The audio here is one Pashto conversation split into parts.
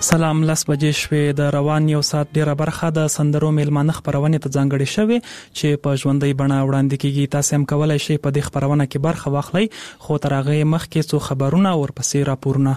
سلام، 10 بجې شوې. د روان یو ساعت ډیره برخه د سندرو میلمانه خبرونه ته ځانګړې شوې چې په ژوندۍ بڼه وړاندې کیږي. تاسو هم کولای شئ په دې خبرونه کې برخه واخلئ، خو تر هغه مخکې څو خبرونه ورپسې راپورونه.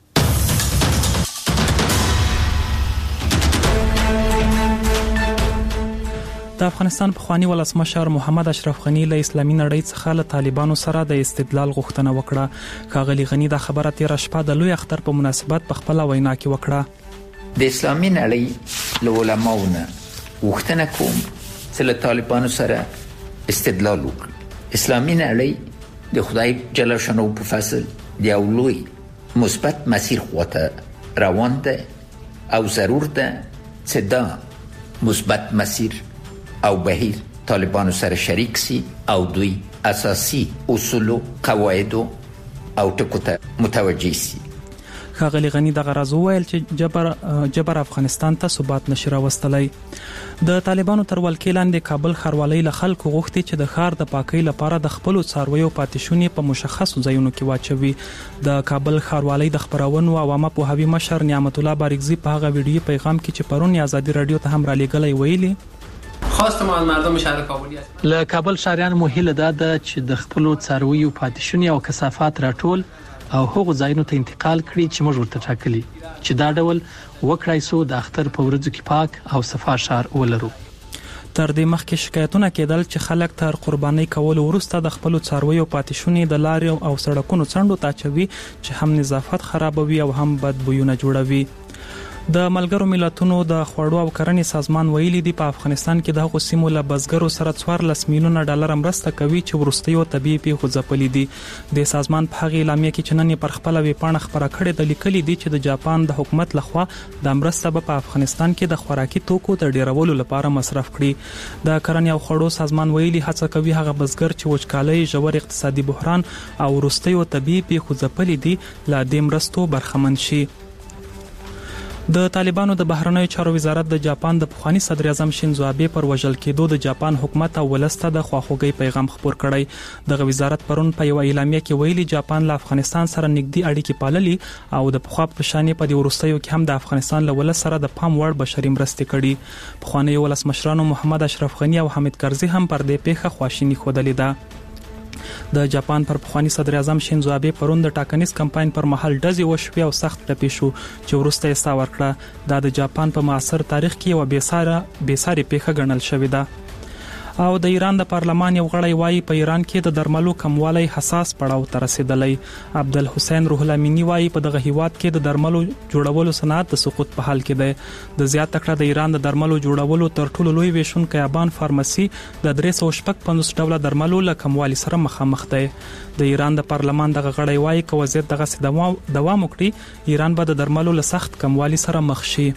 د افغانستان پخوانی ولسمشر محمد اشرف غنی له اسلامي نړۍ څخه له طالبانو سره د استدلال غوښتنه وکړه. ښاغلي غنی د خبره تیر شپه د لوی اختر په مناسبت په خپل وینا کې وکړه. د اسلامي نړۍ له علماونو غوښتنه کوم چې له طالبانو سره استدلال وکړي. اسلامي نړۍ د خدای جل شانو په فضل د یو لوی مثبت مسیر خواته روان ده او ضرور ده چې دا مثبت مسیر او بهیر طالبانو سره شریک سي او دوی اساسي اصول او قواعد او ټکو ته متوجي سي. ښاغلي غنی د غرض ویل چې جبر افغانستان ته ثبات نشي راوستلای. د طالبانو تر ولکې لاندې کابل ښاروالۍ له خلکو غوښتي چې د ښار د پاکۍ لپاره د خپل څارویو پاتېشونې په مشخصو ځایونو کې واچوي. د کابل ښاروالۍ د خبرونو او عامه پوهاوي مشر نعمت الله بارګزی په هغه ویډیو پیغام کې چې پرون ازادي رادیو ته هم را لېږلی ویلي خواستم از مردم شهر کابل له کابل شهریان مو هیله ده چې د خپل څارویو پاتېشونې او کثافات راټول او هغو ځایونو ته انتقال کړي چې موږ ورته ټاکلي چې دا ډول وکړای سو د اختر په ورځو کې پاک او صفا شهر ولرو. تر دې مخکې شکایتونه کېدل چې خلک تر قربانۍ کول وروسته د خپل څارویو پاتېشونې د لارې او سړکونو څنډو ته اچوي چې هم نظافت خرابوي او هم بدبویونه جوړوي. د ملګرو ملتونو د خوړو او کرنې سازمان ویلي دی په افغانستان کې د هغو سیمو له بزګرو سره 14 میلیونه ډالر مرسته کوي چې وروستیو طبيعي پیښو ځپلې دي. د سازمان په هغه اعلامیه کې چې نن پر خپل ویبپاڼه خبره کړې د لیکلي دي چې د جاپان د حکومت لخوا د مرسته په افغانستان کې د خوراکي توکو د ډیرولو لپاره مصرف کړي. د کرنې او خوړو سازمان ویلي هڅه کوي هغه بزګر چې وچکالۍ، ژور اقتصادي بحران او وروستیو طبيعي پیښو ځپلې دي له دې مرستو برخمن شي. د طالبانو د بهرنیو چارو وزارت د جاپان د پخوانی صدر اعظم شینزو آبه پر وژل کېدو د جاپان حکومت او ولسته د خواخوږي پیغام خپور کړی. دغه وزارت پرون په یو اعلامیه کې ویلي جاپان له افغانستان سره نږدې اړیکې پاللي او د پخوا په شان په دې وروستیو کې هم د افغانستان له ولس سره د پام وړ بشري مرستې کړي. پخوانی ولسمشرانو محمد اشرف غنی او حامد کرزي هم پر دې پیښه خواشینی ښودلې ده. د جاپان پر پخوانی صدر اعظم شینزو آبه پرون د ټاکنیز کمپاین پر مهال ډزې وشوې او سخت ټپي شو چې وروسته یې ساه ورکړه. دا د جاپان په معاصر تاریخ کې یو بېساري پیښه ګڼل شوې ده. او د ایران د پارلمان یو غړی وایي په ایران کې د درملو کموالی حساس پړاو ته رسیدلی. عبدالحسین روح الامینی وایي په دغه هیواد کې د درملو جوړولو صنعت د سقوط په حال کې دی. د زیات تکړه د ایران د درملو جوړولو تر ټولو لوی ویشونکی ابان فارماسي د 355 ډوله درملو له کموالي سره مخامخ دی. د ایران د پارلمان دغه غړی وایي که وضعیت دغه دوام وکړي ایران به د درملو له سخت کموالي سره مخ شي.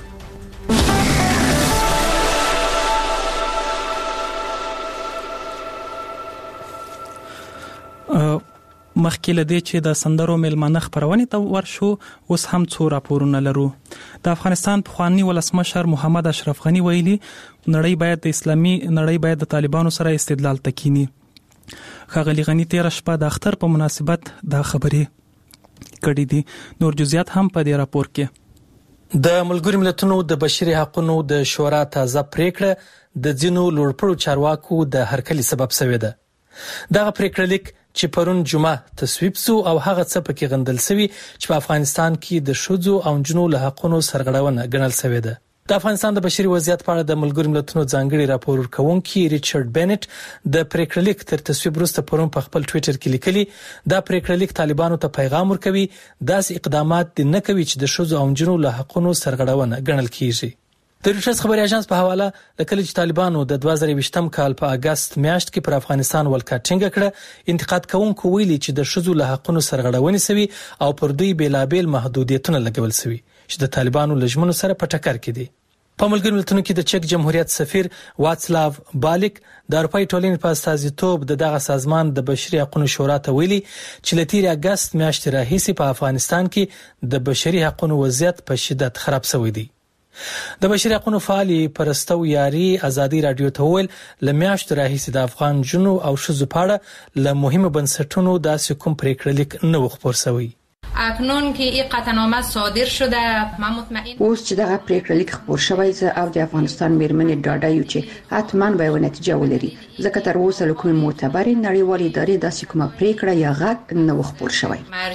مخکې له دې چې د سندرو میلمانه خبرونه ته ورشو اوس هم څو راپورونه لرو. د افغانستان پخوانی ولسمشر محمد اشرف غنی ویلي نړۍ باید د اسلامي نړۍ باید د طالبانو سره استدلال تکینی. ښاغلي غنی تیر شپه د اختر په مناسبت د خبرې کړې دي. نور جزئیات هم په دې راپور کې. د ملګرو ملتونو د بشري حقوقو د شورا تازه پریکړه د ځینو لوړپوړو چارواکو د هرکلي سبب شوې ده. دغه پریکړه لیک چې پرون جمعه تصویب سو او هغه څه پکې غندل شوی چې په افغانستان کې د شذو او جنو له حقونو سرغړونه ګڼل شوې ده. د افغانستان د بشري وضعیت په اړه د ملګرو ملتونو ځانګړي راپور ورکونکي ریچارډ بینټ د پریکړه لیک تر تصویب وروسته پرون په خپل ټوئیټر کې لیکلي دا پریکړه لیک طالبانو ته پیغام ورکوي داسې اقدامات دي نه کوي چې د شذو او جنو له حقونو سرغړونه ګڼل کیږي. د رویټرز خبري اژانس په حواله لکه چې طالبانو د 2020م کال په اگست میاشت کې پر افغانستان ولکټینګ کړه انتقاد کوونکو ویلي چې د شذو له حقونو سرغړونې سوي او پر دوی بیلابل محدودیتونه لګول سوي چې د طالبانو لجمنو سره په ټکر کې دي. په ملګرو ملتونو کې د چک جمهوریت سفیر واټسلاو بالیک د اروپای ټولنې په استازیتوب دغه سازمان د بشري حقوقو شورا ته ویلي چې لتیر اگست میاشتې راهیسې په افغانستان کې د بشري حقوقو وضعیت په شدت خراب شوی دی. د بشري حقوقو فعالي پرستو یاري ازادي رادیو ته ویل لمیاشت راهیسې د افغان جنو او شذو په اړه له مهمو بنسټونو داسې کوم پریکړه لیک نه خپور شوی. اکنون که این قطعنامه صادر شده ما مطمئن اوس چې دغه پریکړه لیک خبر شوی زه او د افغانستان میرمنې ډاډه یو چې حتمان به یو نتیجه ولري ځکه تر اوسه له کومې معتبرې نړیوالې ادارې داسې کومه پریکړه یا غږ نه خبر شوی.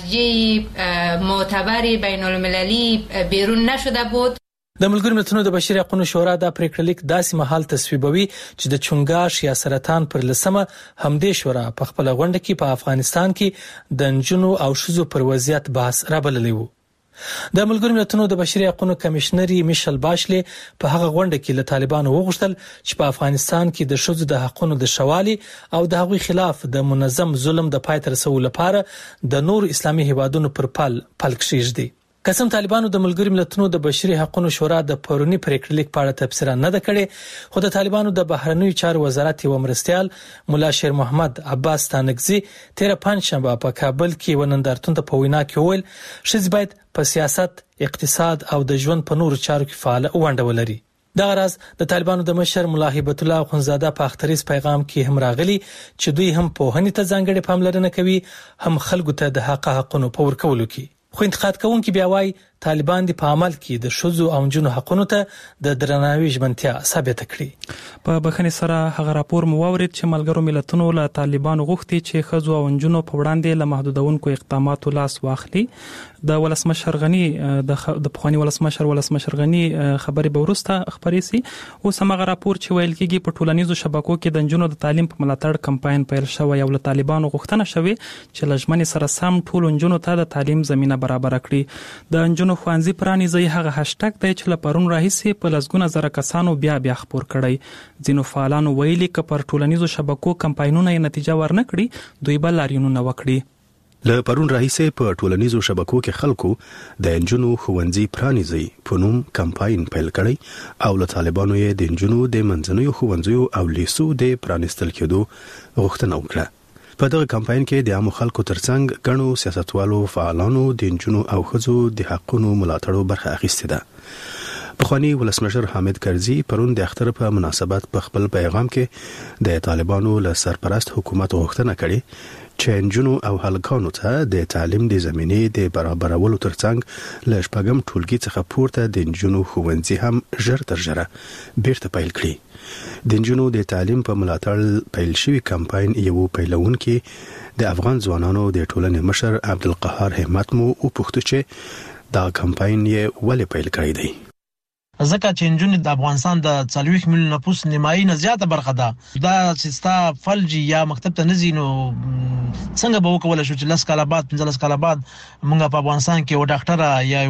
مرجع معتبر بین المللی بیرون نشده بود. د ملګرو ملتونو د بشري حقوقو شورا د پریکړه لیک داسې مهال تصویبوي چې د چونګاش یا سرطان پر لسمه همدې شورا په خپل غونډه کې په افغانستان کې د نجونو او ښځو پر وضعیت بحث رابللی وو. د ملګرو ملتونو د بشري حقوقو کمشنري میشل باشلي په هغه غونډه کې له طالبانو وغوښتل چې په افغانستان کې د ښځو د حقوقو د شوالي او د هغوی خلاف د منظم ظلم د پای ته رسولو لپاره د نور اسلامي هیوادونو پر پل کېږدي. قسم طالبانو د ملګرو ملتونو د بشري حقوقو شورا د پرونی پریکړه لیک په اړه تفسیر نه ده کړې، خو د طالبانو د بهرنیو چارو وزارت یو مرستیال مولا شیر محمد عباس تانکزی تیر پنځشنبه په کابل کې ونندارتون ته په وینا کې وویل ښځې باید په سیاست، اقتصاد او د ژوند په نورو چارو کې فعال ونډه ولري. دغه راز د طالبانو د مشر مولا هیبت الله اخونزاده په اختریز پیغام کې هم راغلی چې دوی هم پوهنې ته ځانګړې پاملرنه کوي، هم خلکو ته د حقونو په ورکولو کې. خو انتقاد کوونکي بیا وايي طالبان د په عمل کې د ښځو او نجونو حقونو ته د درناوي ژمنتیا ثابت کړي. په بخښنې سره هغه راپور مو واورید چې ملګرو ملتونو له طالبانو غوښتي چې ښځو او نجونو په وړاندې له محدودونکو اقداماتو لاس واخلي. د ولسمشر غنی د پخوانی ولسمشر غنی خبري به ورسته خبرې سي. اوس هغه راپور چې ویل کېږي په ټولنیزو شبکو کې د نجونو د تعلیم په ملاتړ کمپاین پیل شوی او له طالبانو غوښتنه شوې چې لجمن سره سم ټول نجونو ته د تعلیم زمينه برابر کړي. د نجونو خوانزي پرانیزي هغه هاشټګ دی چې لپارون راهیسي په لسګونه زره کسانو بیا خبر کړي. ځینو فعالانو ویلي چې پر ټولنیزو شبکو کمپاینونه نتیجه ورنکړي دوی بل لاریونونه وکړي. له پرون راهیسه په ټولنیزو شبکو کې خلکو د انجونو خوندزي پرانیزي په نوم کمپاین پیل کړی او له طالبانو یې د انجونو د منځنوي خوندزیو او لیسو د پرانستل کېدو غوښتنه وکړه. په دغه کمپاین کې د عامو خلکو ترڅنګ ګڼو سیاستوالو فعالانو د انجونو او ښځو د حقونو ملاتړو برخه اخیستې ده. پخوانی ولسمشر حامد کرزي پرون د اختر په مناسبت په خپل پیغام کې د طالبانو له سرپرست حکومت غوښتنه کړې چې انجونو او هلکانو ته د تعلیم د زمینې د برابرولو ترڅنګ له شپږم ټولګي څخه پورته د انجونو ښوونځي هم ژر تر ژره بیرته پیل کړي. د انجونو د تعلیم په ملاتړ پیل شوی کمپاین یو پیلونکي د افغان ځوانانو د ټولنې مشر عبدالقهار همت مو وپوښتل چې دا کمپاین یې ولې پیل کړی دی. ځکه چې نجونې د افغانستان د 40 میلیون نفوس نیمایي نه زیاته برخه ده. دا چې ستا فلجی یا مکتب ته نزي نو څنګه به وکول شو چې 10 کال بعد 15 کال بعد موږ په افغانستان کې یو ډاکټر یا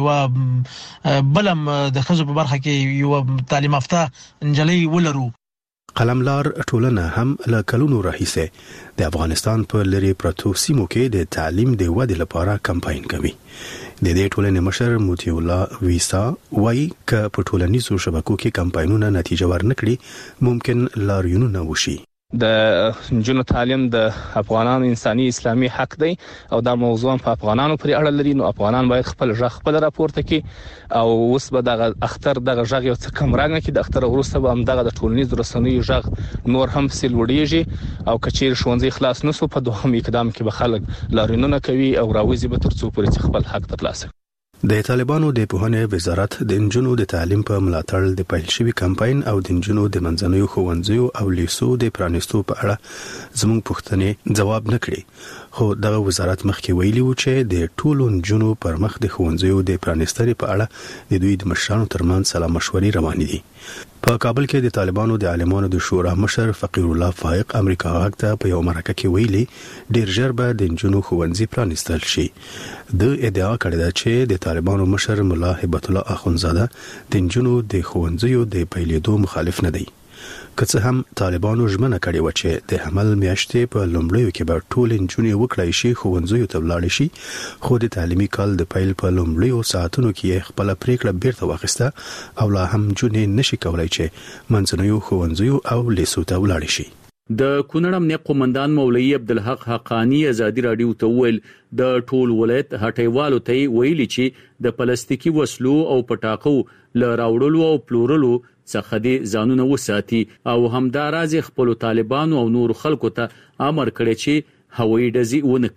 یو بلم د خزو په برخه کې یو تعلیم یافته انجلۍ ولرو. قلملار ټولنه هم له کلونو راهیسه د افغانستان په لری پرتو سیمو کې د تعلیم د ودې لپاره کمپاین کوي. د دې ټولنې مشر موتی الله ویسا وايي چې په ټولنیزو شبکو کې کمپاینونه نتیجه ورنکړي ممکن لاریونونه وشي. د نجونو تعلیم د افغانانو انساني اسلامي حق دی او دا موضوع په افغانانو پرې اړه لري. نو افغانان باید خپل ژغ خپل راپورته کړي او اوس به دغه اختر دغه ژغ یو څه کم رنګ کې د اختر وروسته به هم دغه د ټولنیزو رسنیو ژغ نور هم سلوړیږي او کچیر ښوونځي خلاص نسو په دوهم اقدام کې به خلک لاریونونه کوي او راوځي به ترڅو پرې خپل حق ترلاسه. د طالبانو د پوهنې وزارت د انجونو د تعلیم په ملاتړ د پیل شوی کمپاین او د انجونو د منځنوي ښوونځیو او لیسو د پرانستو په اړه زموږ پوښتنې ځواب نکړي. خو دغه وزارت مخکې ویلي و چې د ټولو انجونو پر مخ د ښوونځیو د پرانستري په اړه د دوی د مشرانو ترمنځ سلا مشورې روانې دي. په کابل کې د طالبانو د عالمانو د شورا مشر فقیر الله فائق امریکا غږ ته په یو مرکه کې ویلي ډیر ژر به د انجونو ښوونځي پرانستل شي. د ادعا کړې ده چې د طالبانو مشر مولا هیبت الله اخونزاده د انجونو د ښوونځیو د پیلېدو مخالف نه دی. که څه هم طالبانو ژمنه کړې و چې د حمل میاشتې په لومړیو کې به ټول نجونې وکړای شي ښوونځیو ته ولاړ شي، خو د تعلیمي کال د پیل په لومړیو ساعتونو کې خپل پریکړه بیرته واخیسته او لا هم نجونې نشي کولای چې منځنوي ښوونځیو او لیسو ته ولاړ شي. د کونړ امنیه قومندان مولوی عبدالحق حقانی ازادي رادیو ته ویل د ټول ولایت هټیوالو ته ویلي چې د پلاستیکي وسلو او پټاقو ل راوړلو او پلورلو څخه د ځانونه وساتي او همداراز خپل طالبانو او نور خلکو ته امر کړی چې هوایي ډزې ونه کړي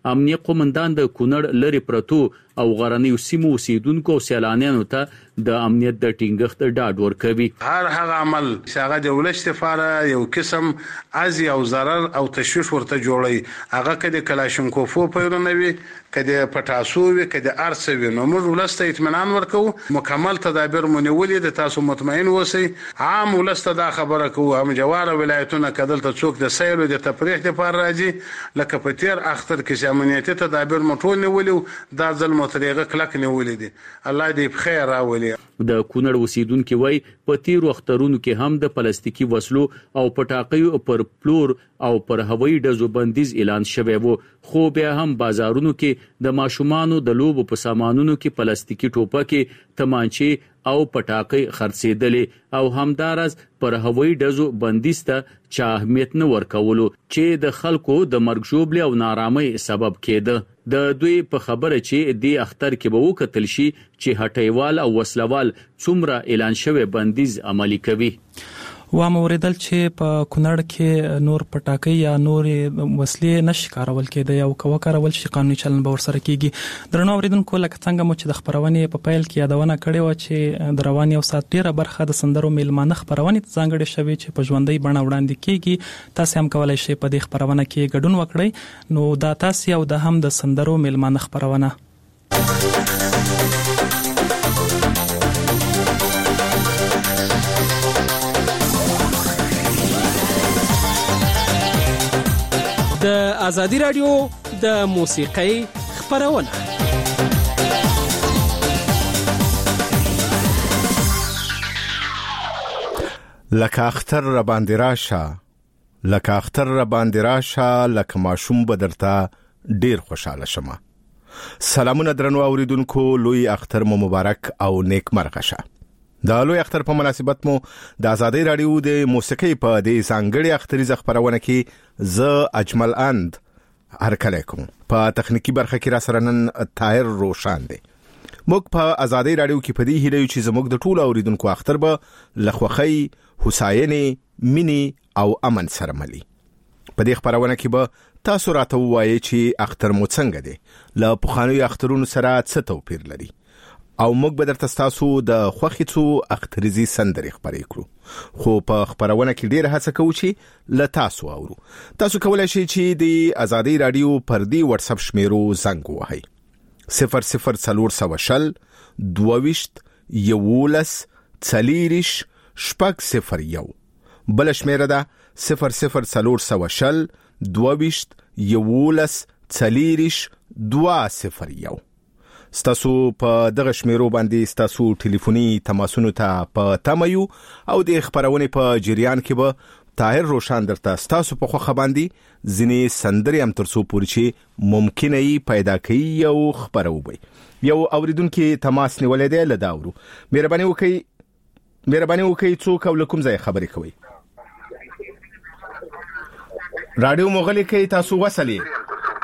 امنیه قومندان د کونړ لری پرتو او غرنیو سیمو اوسیدونکو او سیلانیانو ته د امنیت د ټینګښت ډاډ ورکوي. هر هغه عمل چې هغه د ولش لپاره یو قسم ازي او ضرر او تشویش ورته جوړي، هغه کده کلاشینکوفو پیرونوي، کده پټاسووي، کده ارسوي، نو موږ ولسته اطمینان ورکو، مکمل تدابیر مونیولې د تاسو مطمئن اوسئ. عام ولسته دا خبره کوو، هم جواره ولایتونه کدل ته څوک د سیل او د تفریح لپاره راځي، لکه په تیر اختر کې چې امنیتي تدابیر مټول نیولیو، دا ځل متریغه کلک نیولې دي. الله دې بخیر راولي. د کونړ اوسیدونکو وای په تیر وختونو کې هم د پلاستیکي وسلو او پټاقیو پر پلور او پر هوایي ډزو بندیز اعلان شوی وو، خو بیا هم بازارونو کې د ماشومانو د لوبو په سامانونو کې پلاستیکي ټوپکې، تمانچې او پټاقې خرڅېدلې او همدارس پر هوایي ډزو بندیز ته چا اهمیت نه ورکولو چې د خلکو د مرګ ژوبلې او نارامۍ سبب کېده. د دوی په خبره چې د اختر کې به وکتل شي چې هټیوال او وسلوال څومره اعلان شوی بندیز عملی کوي. واموریدل چې په کونړ کې نور پټاکي یا نور وسلې نشي کارول کېدای او کوه کارول شي قانوني چلن به ورسره کیږي. درنو اوریدونکو لکه څنګه مو چې د خبرونې په پیل کې یادونه کړې و چې د روان یو سات ډیره برخه د سندرو میلمانه خبرونې ځانګړې شوی چې په ژوندۍ بڼه وړاندې کیږي. تاسو هم کولای شئ په دې خبرونه کې ګډون وکړئ. نو دا تاسو او د هم د سندرو میلمانه خبرونه د ازادي رادیو د موسیقۍ خبرونه. لکه اختر را باندې راشه، لکه اختر را باندې راشه، لکه ماشوم بدرته ډیر خوشاله شمه. سلامونه درنو اوریدونکو، لوی اختر مو مبارک او نیک مرغه شه. د لوی اختر په مناسبت مو د ازادي رادیو د موسیقۍ په دې ځانګړي اختري خبرونه کې ز اجمل اند هرکلی کوم. په تخنیکی برخه کې را سره نن طاهر روشان دی. موږ په ازادي رادیو کې په دې هیله چې زموږ د ټولو اوریدونکو اختر به لخوخی، حساینې، مینی او امن سره ملي. په دې خبرونه کې به تاسو راته وایي چې اختر مو څنګه دی، له پخوانیو اخترونو سره څه توپیر لري، او موږ به درته تاسو د خوښي څو اختریزي سندرې خبرې کړو. خو په خبرونه کې ډېر هڅه کوو چې له تاسو اورو. تاسو کولای شئ چې د ازادي رادیو پر دی واتس اپ شمیرو زنګ وهئ 00400 22 11 40 001. بل شمیره ده 00400 22 11 40 201. ستاسو په دغه شمیرو باندې ستاسو ټلیفوني تماسونو ته په تمایو او د خبرونه په جریان کې به طاهر روشان درته ستاسو په خوخه باندې ځینې سندرې هم ترڅو پورې چې ممکنه یې پیدا کوي یو خبره وبي. یو اوریدونکو تماس نیولې دی، لداورو مهرباني وکړئ څوک او کوم ځای خبرې کوي. رادیو مغلی کې تاسو وصلې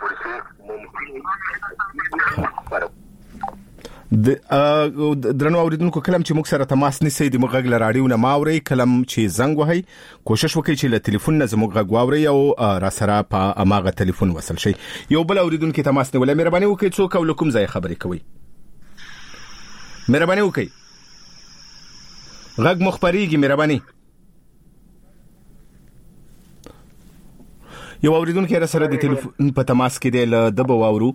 درنو اوریدونکو، کلم چې موږ سره تماس نیسئ د موږ غږ له رادیو نه ماوري، کلم چې زنګ وهي کوشش وکړئ چې له ټلیفون نه زموږ غږ واوري او را سره په اماغه ټلیفون وصل شي. یو بل اوریدونکو تماس نیولې، مهرباني وکړئ څوک او کوم ځای خبرې کوي. مهرباني وکړئ غږ مخبريږي. مهرباني. یو اوریدونکو را سره د ټلیفون په تماس کې دی، له دبو واورو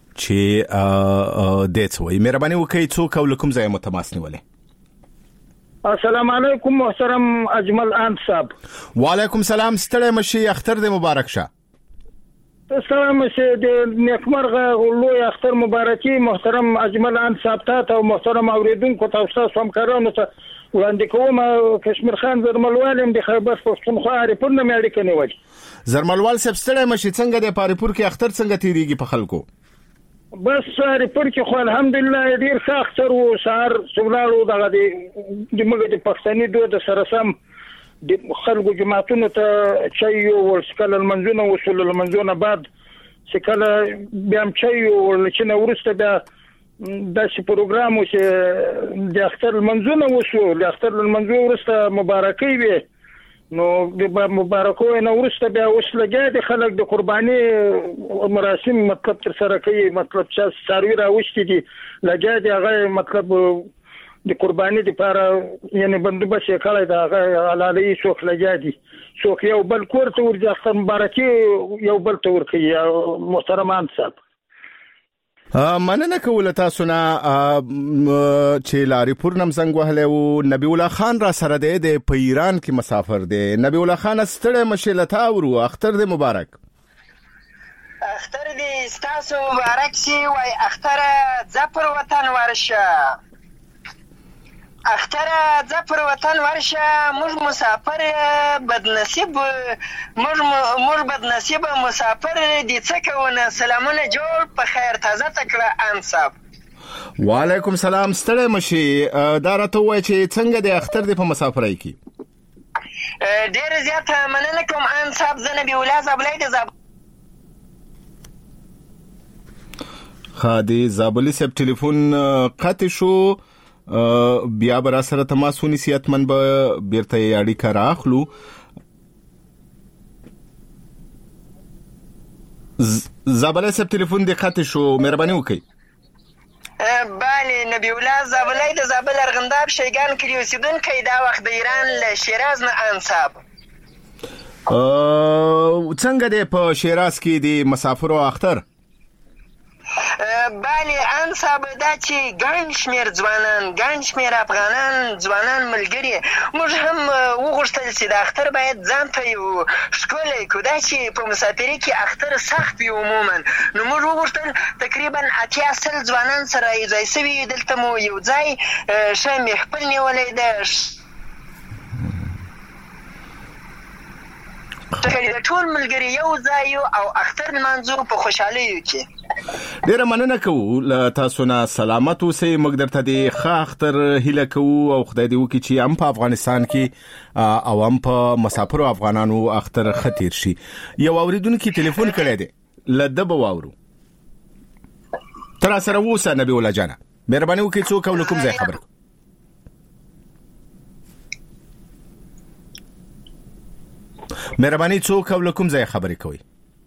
چې دڅوي. مهرباني وکړئ څوک او کوم ځای متماس نیولې. السلام علیکم محترم اجمل اند صاحب. وعلیکم سلام، ستړی مشي، اختر دې مبارک شه. السلام علیکم، د نیکمرغه لوی اختر مبارکي محترم اجمل اند صاحب ته او محترم اوریدونکو تاسو همکارانو ته وړاندې کوم. کشمیر خان زرملوال د خیبر پښتونخوا ریپور نه مې اړیکه نیولې. زرملوال صاحب ستړی مشي، څنګه د پاریپور کې اختر څنګه تیریږي په خلکو؟ بس ریپور کې خو الحمدلله ډیر ښه اختر وو. سهار څومره دغه د موږ د پښتني دود سره سم د خلکو جماعتونو ته چای او سکل المنځونه وصول المنځونه بعد سکل بیا چای او لچنه ورسته بیا د سی پروګرام چې د اختر المنځونه وصول د اختر المنځو ورسته مبارکي وي نو د مبارکو نه ورسته بیا اوس لګیا دي خلک د قرباني مراسم مطلب تر سره کوي مطلب چې ساروي راوستي دي لګیا دي هغه مطلب د قرباني لپاره یعنی بندوبست یې کړی دا هغه علالي څوک لګیا دي څوک یو بل کور ته ورځي اختر مبارکي یو بل ته ورکوي محترمان صاحب مننه کوله تاسو نه چې لاري پورنم څنګه وهله او نبی الله خان را سره د په ایران کې مسافر دی نبی الله خان ستړی مشلتا ورو اختر دې مبارک اختر دې ستاسو مبارک شي وای اختر ظفر وطن ورشه اختر ظفر وطن ورشه موږ مسافر بدنصیب موږ بدنصیب مسافر دي څه کوونه سلامونه جوړ په خیر تازه تکړه انصاب وعلیکم سلام ستړی مشي دا راته وای چې څنګه د اختر د په مسافرۍ کې ډېر زیات مننه کوم انصاب زه نبی الله زابلای د خادي زابلی سب ټلیفون قطع شو بیا بر سره تماس ونیسي اتمن به بیرته اړیکه راخلو زابلی سب ټلیفون د قطع شو مهرباني وکړئ بله نبی الله زابلی د زابل ارغنداب شیګان کلی اوسیدونکی دا وخت د ایران له شیراز نه انصاب څنګه دی په شیراز کې د مسافرو اختر بله انصاب دا چې ګڼ شمېر ځوانان ګڼ شمېر افغانان ځوانان ملګري موږ هم وغوښتل چې د اختر باید ځان ته یو ښکلی کړو دا چې په مسافرۍ کې اختر سخت وي عموما نو موږ وغوښتل تقریبا 80 ځوانان سره یو ځای سوي دلته مو یو ځای ښه محفل نیولی ده د ټول ملګري یو ځای او اختر لمانځو په خوشحالیو کې ډیره مننه کوو له تاسو نه سلامت اوسئ موږ درته د ښه اختر هیله کوو او خدای دې وکړي چې هم په افغانستان کې او هم په مسافرو افغانانو اختر ښه تیر شي یو اوریدونکي ټلیفون کړی دی له ده به واورو تر سره اوسه نبی الله جانه مهرباني وکړئ څوک او له کوم ځای خبر مهرباني څوک او له کوم ځای خبرې کوئ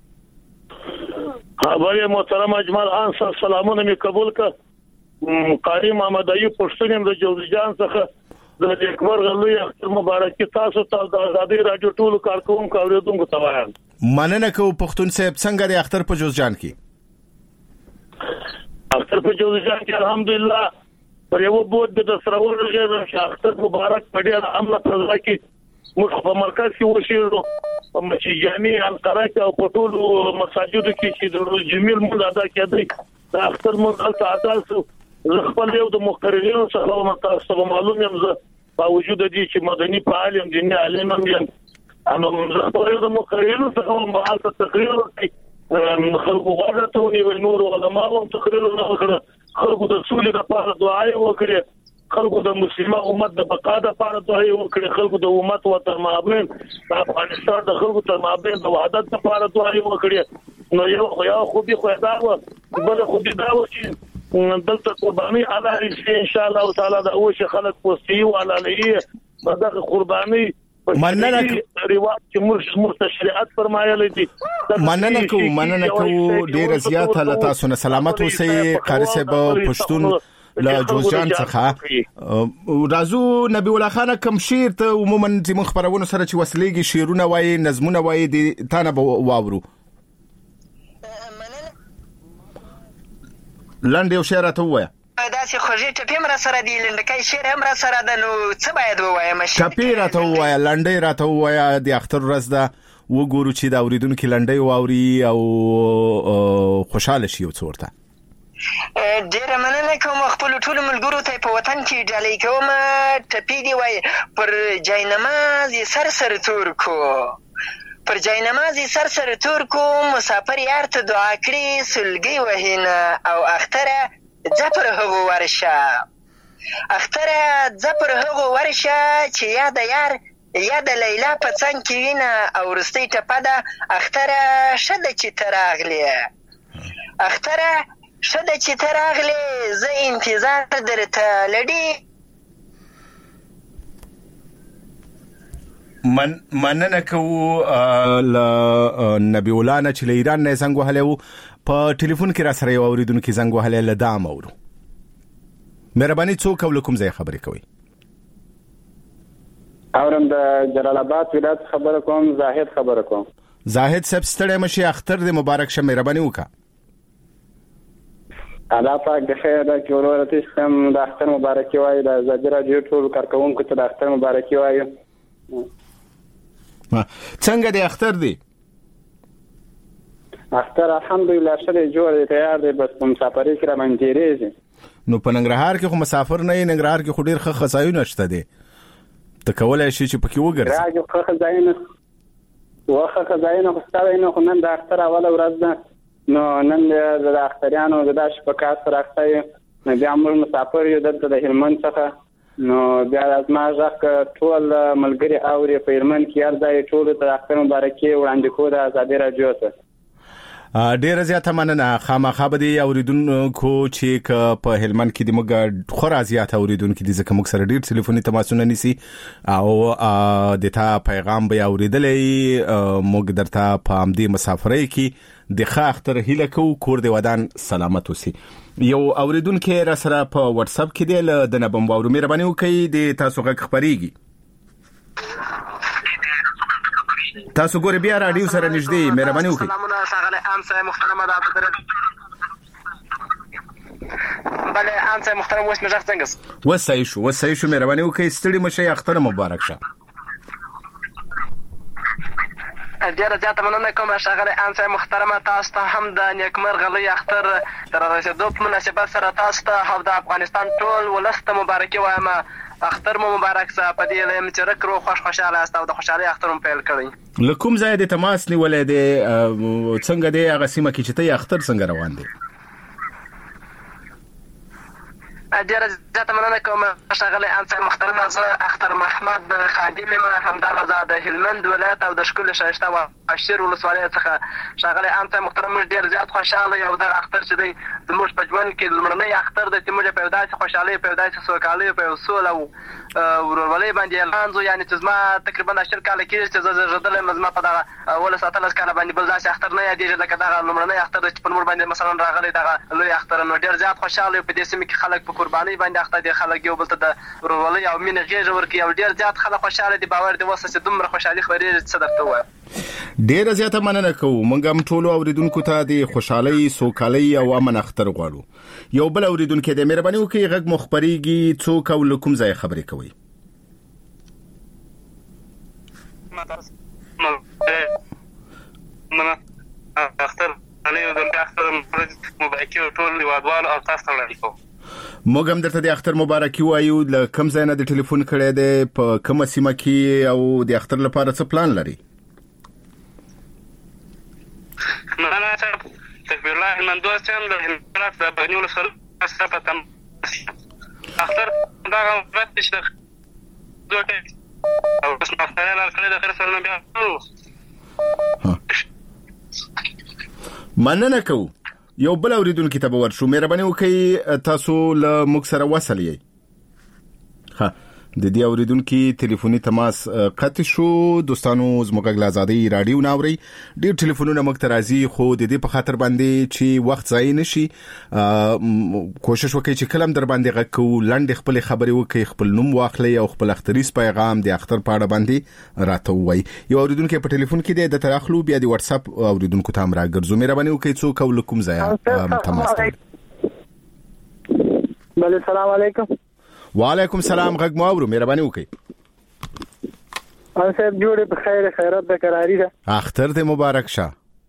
خبرې محترم اجمل انصار سلامونه می قبول ک قاری محمد ایوب پښتون د جوزجان څخه د اکبر غلوی اختر مبارکي تاسو ته د آزادي رادیو ټولو کارکونکو اوریدونکو ته وایم مننه کوم پښتون صاحب څنګه د اختر په جوزجان کې اختر په جوزجان کې الحمدلله پر یو بود د سرور غیر اختر مبارک پډیا عمله فضا کې موږ په مرکز کې وشیرو په مسجدي انقره کې او په ټولو مساجدو کې چې د جمیل مونږ ادا کېدی دا اختر مونږ ته اساس خپل یو د مقررینو سره متاسف معلوم یم زه په وجود دي چې مدني فعال یم دیني عالم یم انا زه یو د مقررینو سره مالته تقریر وکړي خلکو غواړي ته نور علماء هم تقریر وکړي خلکو د سولې لپاره دعا وکړي خلکو د مسلمان امت د بقا لپاره دعا وکړي خلکو د امت او تر مابین د افغانستان د خلکو تر مابین د وحدت لپاره دعا وکړي نو یو خو به خو دا و بل خو دا و چې دلته قرباني الله ان شاء الله تعالی دا او چې خلک پوستي او علاليه دغه قرباني مننه ریواج چې مرته شریعت فرمایلی دي مننه کو ډیر زیاته له تاسو نه سلامت اوسئ قاری صاحب پښتون لا جوزجان څخه رازو نبی الله خان کوم شعر ته عموما چې مخبرونه سره چې وسلېږي شعرونه وایي نظمونه وایي د تانه واورو لاندې یو شعر ته وایا دا چې خوږی ټپې را سره دی لنډکای شعر هم را سره ده نو څه باید ووایم ټپې را ته وایا لنډۍ را ته وایا د اختر ورځ ده وګورو چې دا اوریدونکو لنډۍ واوري او خوشاله شي ورته ډیره مننه کوم خپل ټول ملګرو ته په وطن کې ډالۍ کوم ټپې دی وای پر جاینماز سر تور کو پر جاینماز سر تور کو مسافر یار ته دعا کړي سلګي وهینه او اختره ظفر هغه ورشه اختره ظفر هغه ورشه چې یاد یار یاد لیلا په څنګ کې وینه او رستي ټپه ده اختره شد چې تراغلی اختره شده چې تراغلی زه انتظار درته لډي مننه کوو ل نبی ولانا چې له ایران نه زنګ وهلو په ټلیفون کې را سره یو اوریدونکو زنګ وهلې لدام اورو مهرباني څوک ولکم ځای خبرې کوي اورم د جلال آباد ولایت خبر کوم زاهد خبر کوم زاهد صاحب ستړی مشي اختر دې مبارک شه مهرباني وکړه الله پاک د خیر د کورورتي سم د اختر مبارکي وایي د زاجر راډیو ټول کارکونکو ته د اختر مبارکي وایي څنګه د اختر دی اختر الحمدلله شته جوړ دی تیار دی بس په مسافرۍ کې را باندې تیریږي نو په ننګرهار کې خو مسافر نه یې ننګرهار کې خو ډیر ښه خصایونه شته دي ته کولای شي چې پکې وګرځې راځي خو خزاینه واخه خزاینه خو ستاره نه خو نن د اختر اوله ورځ ده نو نن د اختریانو د شپه کار سره اخته نو بیا موږ مسافر یو دلته د هلمند څخه نو بیا لازمه ځکه ټول ملګری اوري په هلمند کې هر ځای ټول ته اختر مبارکي وړاندې کوو د ازادي راډیو ته ډیر زیاته مننه خامخا به دی اوریدونکو چې په هلمند کې د موږ خورا زیات اوریدونکو دي ځکه موږ سره ډیر ټلیفوني تماسونه نیسي او د تا پیغام به اوریدلې موږ درته په امدي مسافرۍ کې د خاطر هیله کو کور دی ودان سلامت اوسي یو اوریدونکو را سره په واتس اپ کې دی د نبم باور مهرباني وکړئ د تاسو غږ خبريږي تاسو ګورئ بیا رادیو سره نږدې مهرباني وکړئ سلامونه ښاغلی عام صاحب محترمه دا بله عام صاحب محترم اوس مې غږ څنګه وسای شو مهرباني وکړئ ستړي مشه اختر مبارک شه ډیره زیاته مننه کوم ښاغلی عام صاحب محترمه تاسو ته هم د نیکمرغه لوی اختر د رارسېدو په مناسبت سره تاسو ته او د افغانستان ټول ولس ته مبارکي وایم اختر مو مبارک شه په دې لیم چې رکرو خوشاله است او د خوشحالي اختر مو پیل کړئ لکم زاید تماس نیولې دي څنګه دی هغه سیمه کې چې ته اختر څنګه روان دي ډیره زیاته مننه کوم ښاغلی عام صاحب محترم زه اختر محمد خادم همدغه د هلمند ولایت او د ښکلي ښایسته عشر ولسوالۍ څخه ښاغلی عام صاحب محترم موږ ډیر زیات خوشاله یو دغه اختر چې دی زموږ په ژوند کې لومړنی اختر دی چې موږ په یو داسې خوشحالۍ په یو داسې سوکالۍ په یو سوله او ورورولۍ باندې اعلان ځو یعنې چې زما تقریبا 10 کاله کېږي چې زه زېږېدلی یم زما په دغه 17 کاله باندې بل داسې اختر نه یادېږي لکه دغه لومړنی اختر دی چې په موږ باندې مثلا راغلی دغه لوی اختر نو ډېر زیات خوشحاله یو په دې سیمه کې خلک په قربانۍ باندې اخته دي خلک یو بل ته د ورورولۍ او مینې غېږه ورکوي او ډېر زیات خلک خوشحاله دي باور دې وسه چې دومره خوشحالي خپرېږي څه درته ووایم ډیره زیاته مننه کوو موږ هم ټولو اوریدونکو ته د خوشحالۍ سوکالۍ او امن اختر غواړو یو بل اوریدونکو د مهرباني وکړئ غږ مخبريږي څوک او لکم ځای خبرې کوي اختر علي د اختر مبارکي ټول دیوال او تاسو ته وړاندې کوم موږ هم درته د اختر مبارکي وایو ل کم ځای نه د ټلیفون کړی دی په کومه سیمه کې او د اختر لپاره څه پلان لري نه تکبیر الله المندوس هم د هندرات د بنیول سره په تم اختر دا وخت چې دوی او بس مختاره لکه د خیر سره بیا مننه کوو یو بل اوریدونکو ته ورشو مهرباني وکړئ تاسو له موږ سره وصل یې ها د دې اوریدونکو ټلیفوني تماس قطع شو دوستانو زموږ غږ آزادي رادیو ناوري ډیر ټلیفونونه موږ ته راځي خو د دې په خاطر باندې چې وخت ضایع نشي کوشش وکړئ چې کلم در باندې غږ کو لاندې خپل خبرې وکړئ خپل نوم واخلئ او خپل اختریز پیغام د اختر په اړه باندې راته وایي یو اوریدونکو په ټلیفون کې د تراخلو بیا د واتس اپ اوریدونکو ته هم راګرځو مهرباني وکړئ څوک او لکم ځای تماس بله السلام علیکم وعلیکم السلام غږ مو اورو مهرباني وکړئ صاحب جوړې په خیر خیرات برقراری ده اختر دې مبارک شه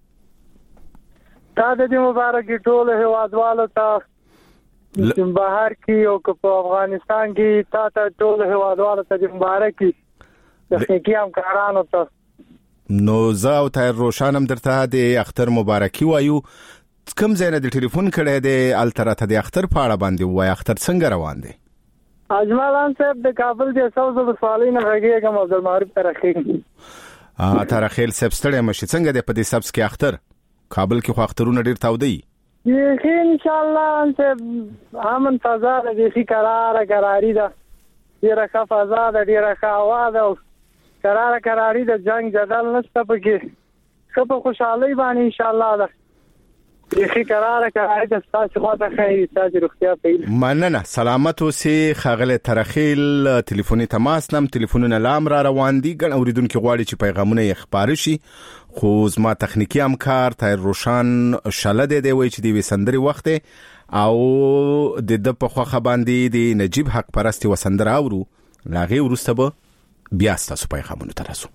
تا دې مبارک ټول هوادوالو ته بهر کې او په افغانستان کې تا ټول هوادوالو ته مبارک د حکیم کارانو ته نو زه او تایر روشانم درته د اختر مبارکي وایو کوم ځای نه د ټلیفون کړی دی التراته د اختر په اړه باندې وای اختر څنګه روان دی اجمالان صاحب د کابل د سوزو سوالې نه راګیږم عبدالمعروف ترخیل ترخیل صاحب ستړی مشي څنګه د په دې سبس کې اختر کابل کې خو اخترونه ډیر تاودي ان شاء الله صاحب امن فضا د دې قراری ده ډیره ښه فضا ده ډیره ښه هوا ده کراري د جنگ جدل نشته پکې خو خوشحالي باندې ان شاء الله ده یخي کراري د تاسو خواته خیر تاسو روغتیا پیل مننه سلامت اوسې خاغله ترخیل ټلیفوني تماس نم ټلیفونونه لام را روان دي ګن اوریدونکو غواړي چې پیغامونه یې خبر شي خو زما تخنیکی همکار تایر روشان شاله دی وای چې دی وسندري وخت او د په خوخه باندې د نجیب حق پرستی وسندر اورو لاغي ورسته به بیا تاسو پیغامونه ترسو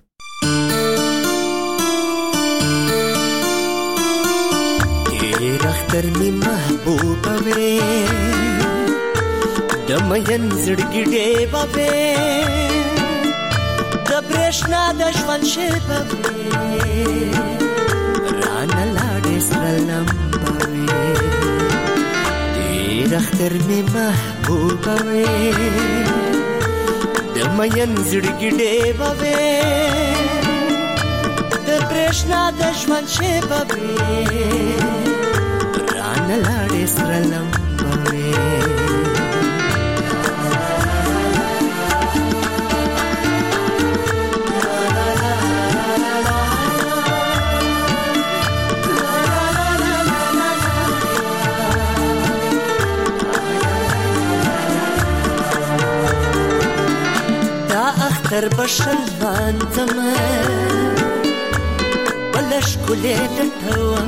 اختر می محبوبه وې د مین زړګي ډېبه وې د برېښنا د ژوند شېبه وې رانه لاړې سره لمبه وې ډېر اختر می محبوبه وې د مین زړګي ډېبه وې د برېښنا د ژوند شېبه وې نلاړې سره لمبوي دا اختر بشل باندم بلش کولې لټوم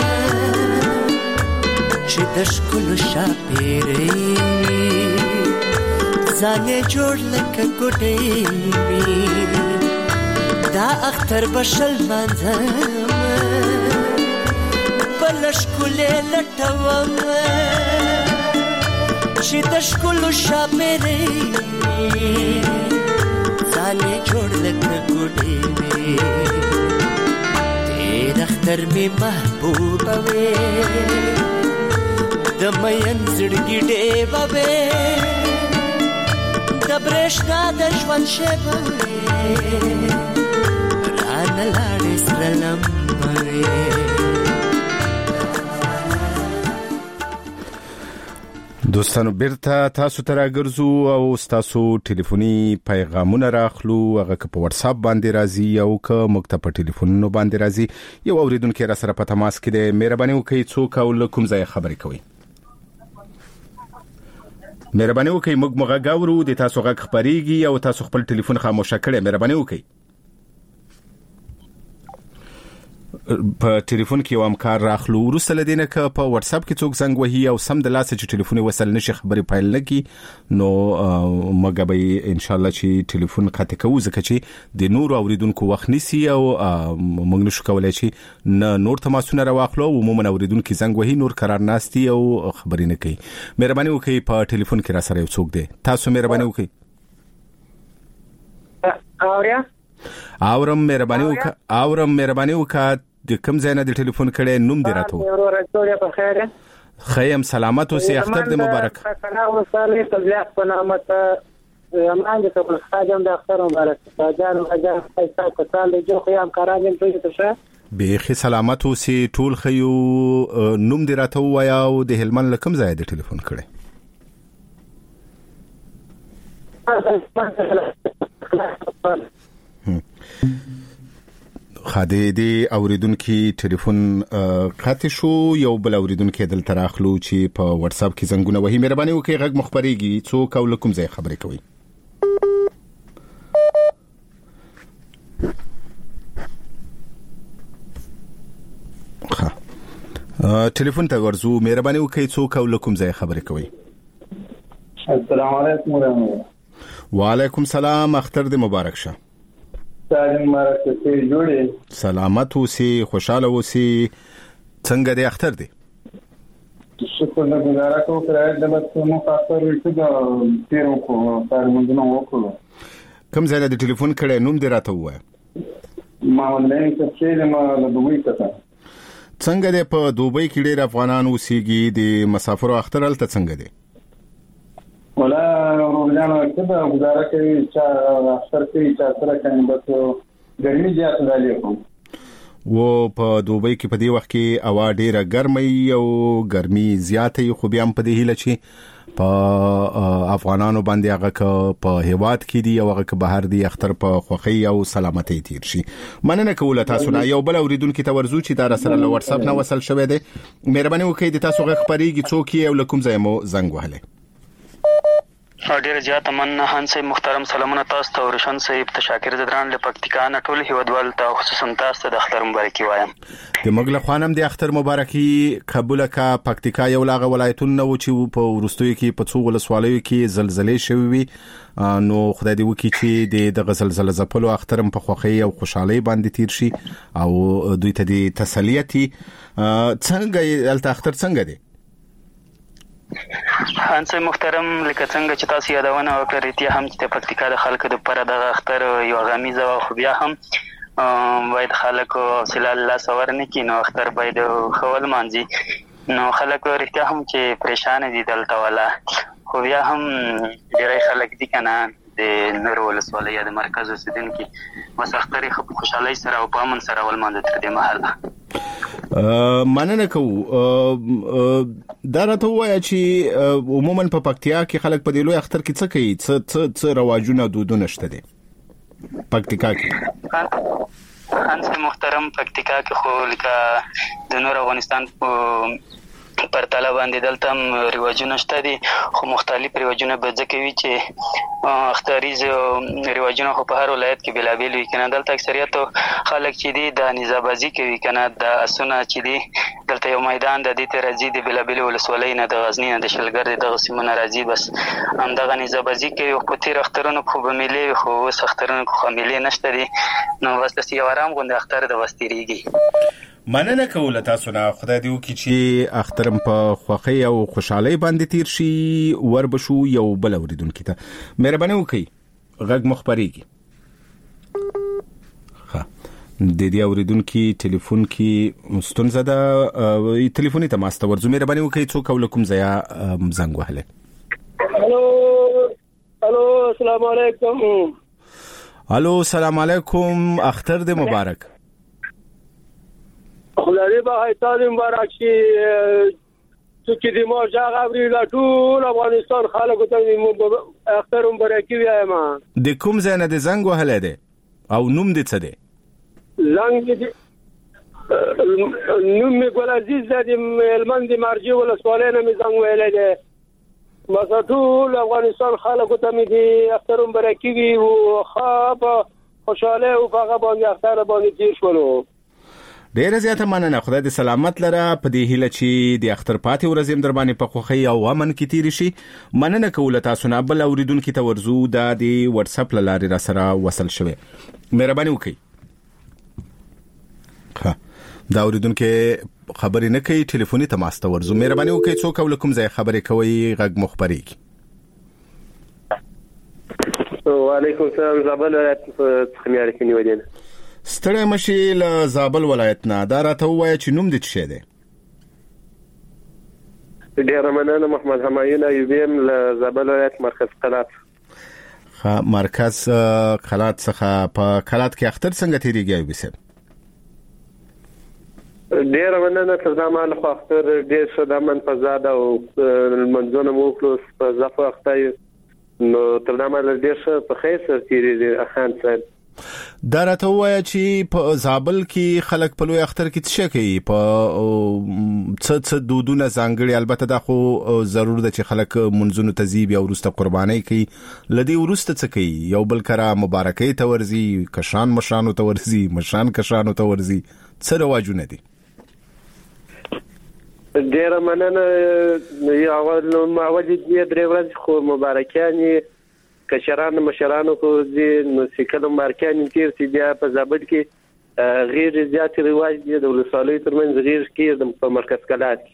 چې د شکلو شاپېرې ځانې جوړ لکه ګوډې وي دا اختر بشل مانځم بله ښکلې لټوم چې د شکلو شاپېرې ځانې جوړ لکه ګوډې وي ډېر اختر مې محبوبه وې د مین زړګي ډېبه وې د برېښنا د ژوند شېبه وې رانه لاړې سره لمبه وې دوستانو بیرته تاسو ته راګرځو او تاسو ټلیفوني پیغامونه راخلو هغه په واتس اپ باندې راځي او که موږ په ټلیفونونو باندې راځي یو اوریدونکو را سره په تماس کې دی مهرباني وکړئ څوک او کوم ځای خبرې کوي مهرباني وکړئ موږ غاورو د تاسو غږ خبريږي او تاسو خپل ټلیفون خاموش کړئ مهرباني وکړئ په ټلیفون کې یو همکار راخلو ورسره لدینه ک په واتس اپ کې څوک زنګ وهي او سم د لاسه چې ټلیفون وصل نشي خبري فایل لګي نو مګه به ان شاء الله چې ټلیفون قطع کوو ځکه چې د نور اوریدونکو وخت نسی او موږ نشو کولای چې نه نور تماسونه راوخلو او عموما اوریدونکو زنګ وهي نور قرار ناستي او خبري نه کوي مهرباني وکړئ په ټلیفون کې را سره یو څوک دی تاسو مهرباني وکړئ اورم مهرباني وکړئ د کوم ځای نه د ټلیفون کړه نوم دی راته ورور ټولیا په خیر خیم سلامت اوسې اختر دې مبارک کنا وصالې تبلیغ په نامه امان دې په خاجم د اختر مبارک جان اجازه پیسې کتل جو خیام کاراجم ته شه به سلامت اوسې ټول خيو نوم دی راته وایا او د هلمن لکم ځای د ټلیفون کړه خاده دی اوریدونکو ټلیفون قطع شو یو بل اوریدونکو دل تراخلو چې په واتس اپ کې زنګونه وهي مهرباني وکړئ غږ مخبريږي څوک او لکم ځای خبرې کوي ټلیفون ته ورزو مهرباني وکړئ څوک او لکم ځای خبرې کوي السلام علیکم ورحمت وعلیکم السلام اختر دې مبارک شه سلامت اوسې خوشاله اوسې څنګه دې اختر دې شکر له گزاره کو کړه د بس مو خاطر چې دا تیرو کو کار مونږ نو وکړو کوم ځای د ټلیفون کړه نوم دې راته وای ما ولې چې ما له دوی څخه څنګه دې په دوبۍ کې ډېر افغانان اوسېږي د مسافرو اختر الته څنګه دې ولا ورجانو کده گزاره کوي چې اکثر کوي چې سره کني بس ګرمي زیات لري کوم و په دوبۍ کې په دې وخت کې هوا ډیره ګرمه او ګرمي زیاته خو بیا هم په دې هیله چې په افغانانو باندې هغه په هیواد کې دی او هغه بهر دی اختر په خوخي او سلامتي تیر شي. مننه کوله تاسو نه. یو بل اوریدونکو ته ورزو چې دا سره له واتس اپ نه وصل شوی دی. مهرباني وکړئ د تاسو غږ خبريږي څوک یې او لکم ځای مو زنګ وهله. ډیر زیات مننه هانسي محترم سلامونه تاسو ته ورشن صاحب ته شاکر زدران له پکتیکا نه ټول هیوادوال ته خصوصا تاسو ته د اختر مبارکي وایم. د مغل خانم د اختر مبارکي قبول کا. پکتیکا یو لاغه ولایتونه و چې په ورستوي کې په څو ولسوالیو کې زلزلې شوي وي. نو خدای دې وکړي چې د زلزلې زپلو اخترم په خوخي او خوشحالي باندې تیر شي او دوی ته د تسلیتي څنګه الته اختر څنګه دی؟ هانسي محترم لکه څنګه چې تاسو یادونه وکړئ ته هم چې پکتیکا د خلکو د پر د اختر یو غمیزه او خو بیا هم باید خلکو حوصله الله سور نه کینو اختر باید خول مانځي نو خلکو رښتیا هم چې پریشان دي دلته والا خو بیا هم ډېر خلک دي کنه د نور ولسوالۍ د مرکز اوسیدونکو بس اختر خوشحالي سره او په امن سره ولمانځي تر دې مهاله. مننه کوو. دا راته وایي چې عموما په پکتیا کې خلک په دې لوی اختر کې څه کوي څه رواجونه دودونه شته دي پکتیکا کې؟ هانسي محترم پکتیکا کې خو لکه د نور افغانستان پر تاله باندې دلته هم رواجونه شته دي خو مختلف رواجونه به ځکه وي چې اختریز رواجونه خو په هر ولایت کې بلابل وي کنه. دلته اکثریت خلک چې دي د نزابازي کوي کنه د اسونه چې دي دلته یو میدان د دې ترځي د بلابل ولسوالۍ نه د غزنی نه د شلګر د غسیمونه راځي بس هم دغه نزابازي کوي خو تیر اخترونو خو به ملي خو وس اخترونو خو ملي نشته دي نو بس د یو آرام غونډه اختر د وستریږي. مننه کوله تاسو نه. خدای دې وکړي چې اخترم په خوخي او خوشحالي باندې تیر شي. وربشو یو بل اوریدونکو ته مهرباني وکړئ غږ مخبريږي. ها د دې اوریدونکو ټلیفون کې ستونزه ده ټلیفوني تماس ته ورزو. مهرباني وکړئ څوک ولکم زیا زنګ وهله. الو السلام علیکم. الو السلام علیکم. اختر دې مبارک. خدای به ایتال مبارک شي چې د مو ځای غوړي لا ټول افغانستان خلکو ته اختر مبارکي وایم. د کوم ځای نه د زنګ وهله ده او نوم دې څه دی؟ زنګ نوم می ګل عزیز د هلمند مرجع ولسوالۍ نه می زنګ ویلې ده بس ټول افغانستان خلکو ته می دي اختر مبارکي وي او خاب خوشاله او هغه باندې اختر باندې تیر شولو. ډیره زیاته مننه. خدای دې سلامت لره. په دې هیله چې د اختر پاتې ورځې در باندې په خوخي او امن کې تیر شي. مننه کوله تاسو نه. بل اوریدونکو ته ورزو د واتس اپ لارې را سره وصل شوه. مهرباني وکړئ. ها دا اوریدونکو خبرې نه کوي ټلیفوني تماس ته ورزو. مهرباني وکړئ څوک ولکم ځای خبرې کوي غږ مخبريږي. وعلیکم السلام. زابل ولایت څخه مې اړیکې نیولې. ستړی مشي له زابل ولایت نه. دا راته وایي چې نوم دې څه دی؟ ډیر مننه. محمد همایون ایوبیم له زابل ولایت مرکز قلات. مرکز قلات څخه. په قلات کې اختر څنګه تیریږي ایوب صاحب؟ ډیر مننه. تر دا مال خو اختر ډیر ښه د امن فضا ده او منځونه مو کړو په ځفه اختر نو تر دا مال ډیر ښه په خیر سره تیریږي. اخان صاحب دا راته وایي چې په زابل کې خلک په لوی اختر کې څه کوي؟ په څه دودونه ځانګړي؟ البته دا خو ضرور ده چې خلک منځونو ته ځي بیا وروسته قرباني کوي. لدی وروسته څه کوي؟ یو بل کرا مبارکي ته ورځي کشان مشانو ته ورځي مشان کشانو ته ورځي. څه رواجونه دي؟ ډیر مننه. یو اول دې درې ورځې خو مبارکاني کشران مشرانو کو دي نو سکه مارکان تیر سي بیا په زابل کې غیر زیات رواج دي د ولسوالۍ ترمنځ غیر کې په مرکز کلات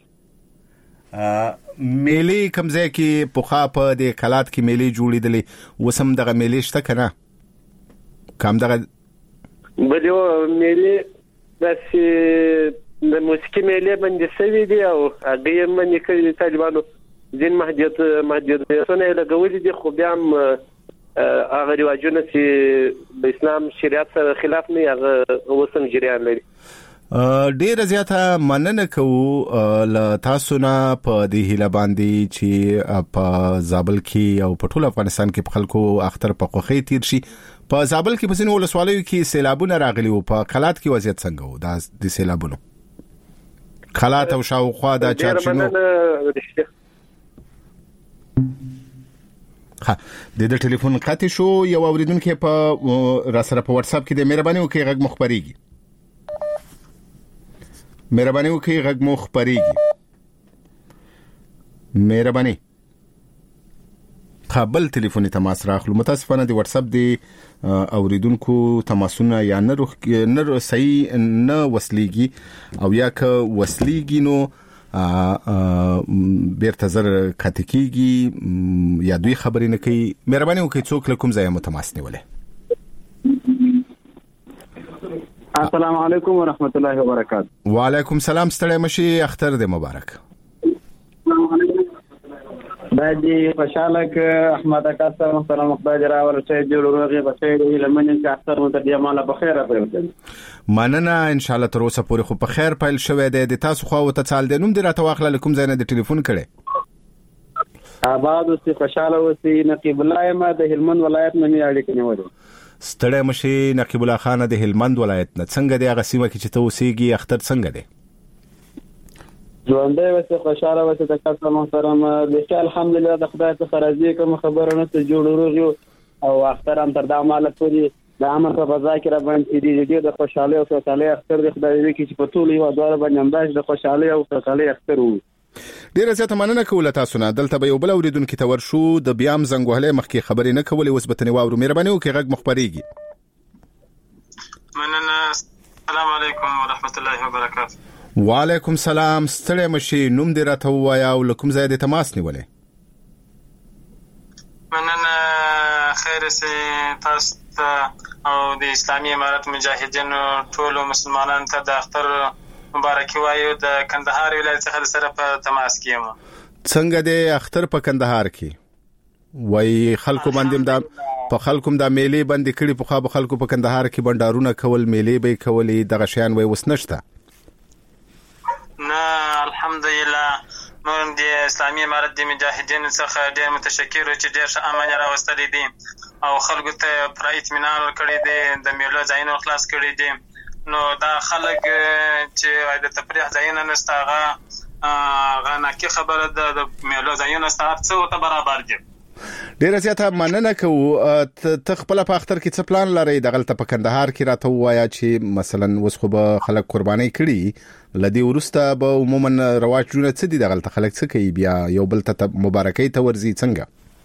میلي کمزه کې پوخا په د کلات کې میلي جوړېدلې وسم دغه میلي شته کنه کم دغه بلو میلي بس د موسیقي میلي باندې سوي دي او هغه باندې کوي طالبانو ځین محدودیتونه لګولې دي خو بیا هغه رواجونه چې د اسلام شریعت سره خلاف نه هغه وسنګ جریان لري. ډیر زیاته مننه کوو ل تاسو نه په دې هیله باندې چې په زابل کې او په ټول افغانستان کې په خلکو اختر په خوخي تیر شي. په زابل کې په سینو ولسوالیو کې سیلابونه راغلي او په خلات کې وضعیت څنګه وو د سیلابونو خلات او شاوخوا د چارچینو؟ ها د ټلیفون قطع شو. یو اوریدونکو په را سره په واتس اپ کې د مهرباني وکړئ غږ مخبريږي. مهرباني قابل ټلیفوني تماس راخلو. متاسفانه د واتس اپ دی اوریدونکو تماسونه یا نه صحیح نه وصليږي او یا که وصليږي نو بیرته زر کاتکیږي یا دوی خبرې نه کوي. مهرباني وکړئ څوک لکم ځای متماس نیولې. السلام علیکم ورحمت الله وبرکاته. وعلیکم السلام. ستړی مشي اختر دې مبارک. باندې خوشاله ک احمد اکا محترم خدای دې راورسې جوړ روغي بچي لمنې چې اختر مو ته مالا په خیره پېل. مننه ان شاء الله تر اوسه پورې خو په خیر پیل شوه د تاسو خو ته چال دې نوم دې راته واخله لکم ځای نه د ټلیفون کړي. آباد اوسې خوشاله اوسې. نقیب الله ما د هلمند ولایت نه اړیکې نیولې. ستړی مشي نقیب الله خان د هلمند ولایت نه. څنګه دی هغه سیمه کې چې ته اوسېږي اختر څنګه دی؟ ژوندۍ وسه خوشاله وسه د کاڅه محترم د الحمدلله د خدای څخه راضي کوم خبره نه ته جوړ روغي او اختر هم تر دا ماله پوری د امر په فضا کې را باندې دي د خوشاله او خوشاله اختر د خدای دې کې چې په ټول یو دواره باندې انداز د خوشاله او خوشاله اختر وو. ډیره زیاته مننه کوله تاسو نه. دلته به یو بل اوریدونکو ته ورشو د بیام زنګوهله مخکې خبرې نه کولې اوس به تنه واورو. مهرباني وکړئ غږ مخبريږي. مننه. السلام علیکم ورحمت الله وبرکاته. وعلیکم السلام. ستړی مشي نوم دې راته وایا او لکم ځای دې تماس نیولې. مننه. خیر سي تاسو او د اسلامي امارت مجاهدینو ټول مسلمانانو ته د اختر مبارکي وایو. د کندهار ولایت څخه سره په تماس کې یم. څنګه دې اختر په کندهار کې وای خلکو باندې په خلکو د میلې باندې کړي په خو خلکو په کندهار کې بندارونه کول میلې به کولې دغه شیان وای وسنشته؟ نه الحمدلله موږ د اسلامي امارت د مجاهدینو څخه ډېر متشکر چې ډېر امن راوستلې دي او خلکو ته پر اطمینان ورکړي دي. د میلو ځایونه خلاص کړي دي. نو دا خلک چې د تفریح ځایونه نشته هغه غناکي خبره ده. د میلو ځایونه ستاسو څو ته برابر دي. ډیره زیاته مننه کوو. ته خپل په اختر کې څه پلان لري دغلته په کندهار کې راته وایا چې مثلا وس خو به خلک قرباني کړي لدی ورسته به عموما رواج جوړه څه دي دغلته خلک څه کوي بیا یو بل ته مبارکي ته ورزي څنګه؟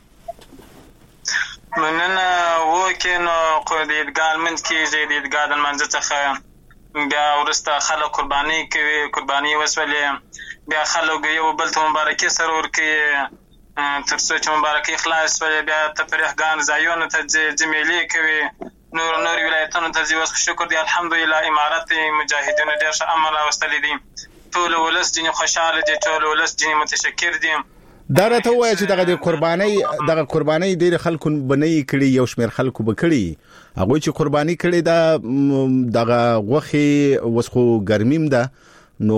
مننه. وکینو قودید ګالمنت کې زیدید ګادن منځ څخه بیا ورسته خلک قرباني کوي. قرباني وسولې بیا خلک یو بل ته مبارکي سره ورکي تر څو چې مبارکي خلاص وي بیا تفریحګان ځایونه ته جمیلې کوي. نور ولایتونو ته ځي. وس شکر دی الحمدلله امارت مجاهدینو ډېر ښه عمل واستلې دي. ټول ولس دي خوشاله دي. ټول ولس دي متشکر دي. دا راته وایي چې دغه قرباني ډېر خلکو بنئ کړي. یو شمېر خلکو به کړي هغه چې قرباني کړي دا دغه غوخي وس خو ګرمیم ده نو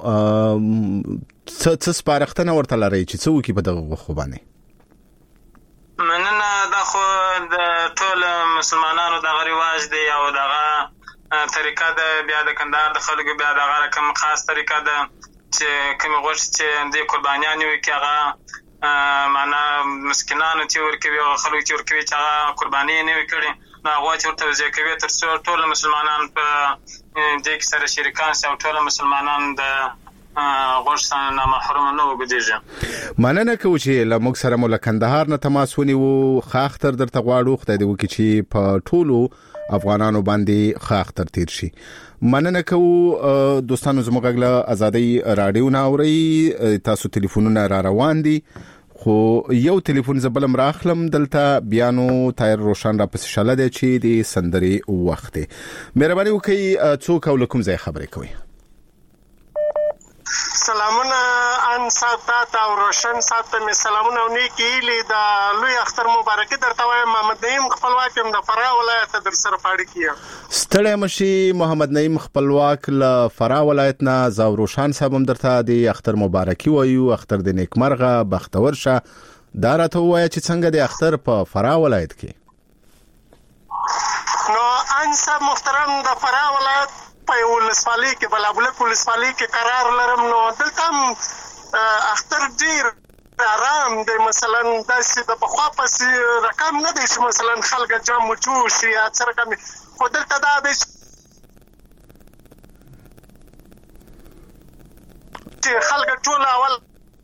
څه سپارښتنه ورته لري چې څوک په دغه غوخه باندې؟ مننه. دا خو د ټول مسلمانانو دغه رواج دی او دغه طریقه ده. بیا د کندهار د خلکو بیا دغه رقم خاص طریقه ده چې کوم غوښ چې د قربانیان وي کې هغه معنا مسکینانو چې ورکوي او خلکو چې ورکوي چې هغه قرباني نه وي کړي نو هغه چې ورته ځای کوي تر څو ټول مسلمانان په دې کې سره شریکان شي او ټول مسلمانان د غوښ نه محروم نه وګرځي. مننه کوم چې لموږ سره مول کندهار نه تماس ونیو. خاختر درته غواړو خدای دې وکړي چې په ټولو افغانانو باندې خاختر تیر شي. مننه کوم دوستانو زموږ غږ ازادي رادیو نه اوري. تاسو ټلیفونونه را روان دي خو یو ټلیفون زبلم راخلم دلته بیانو تایر روشن را پس شاله دی چې د سندري وخت. مهرباني وکړئ څوک او لکم ځای خبرې کوي. سلامونه ځوان ساتات او روشن سات مې سلامونه او نیکی هیلې د لوی اختر مبارکي درته وایم. محمد نعیم خپلواک یم د فراه ولایت در سره په اړیکه یم. ستړی مشي محمد نعیم خپلواک له فراه ولایت نه زاو روشن صاحب هم درته د اختر مبارکي وایو. اختر د نیکمرغه بختور شه. دا راته وایي چې څنګه د اختر په فراه ولایت کې؟ نو انصاف محترم د فراه ولایت په ولسوالۍ کې بلابلک ولسوالۍ کې قرار لرم. نو دلته اختر ډیر آرام دی. مثلا داسې د پخوا پسې رقم نه دی چې مثلا خلک جام و جوش یا څه رقم، خو دلته دا دی چې خلک ټول اول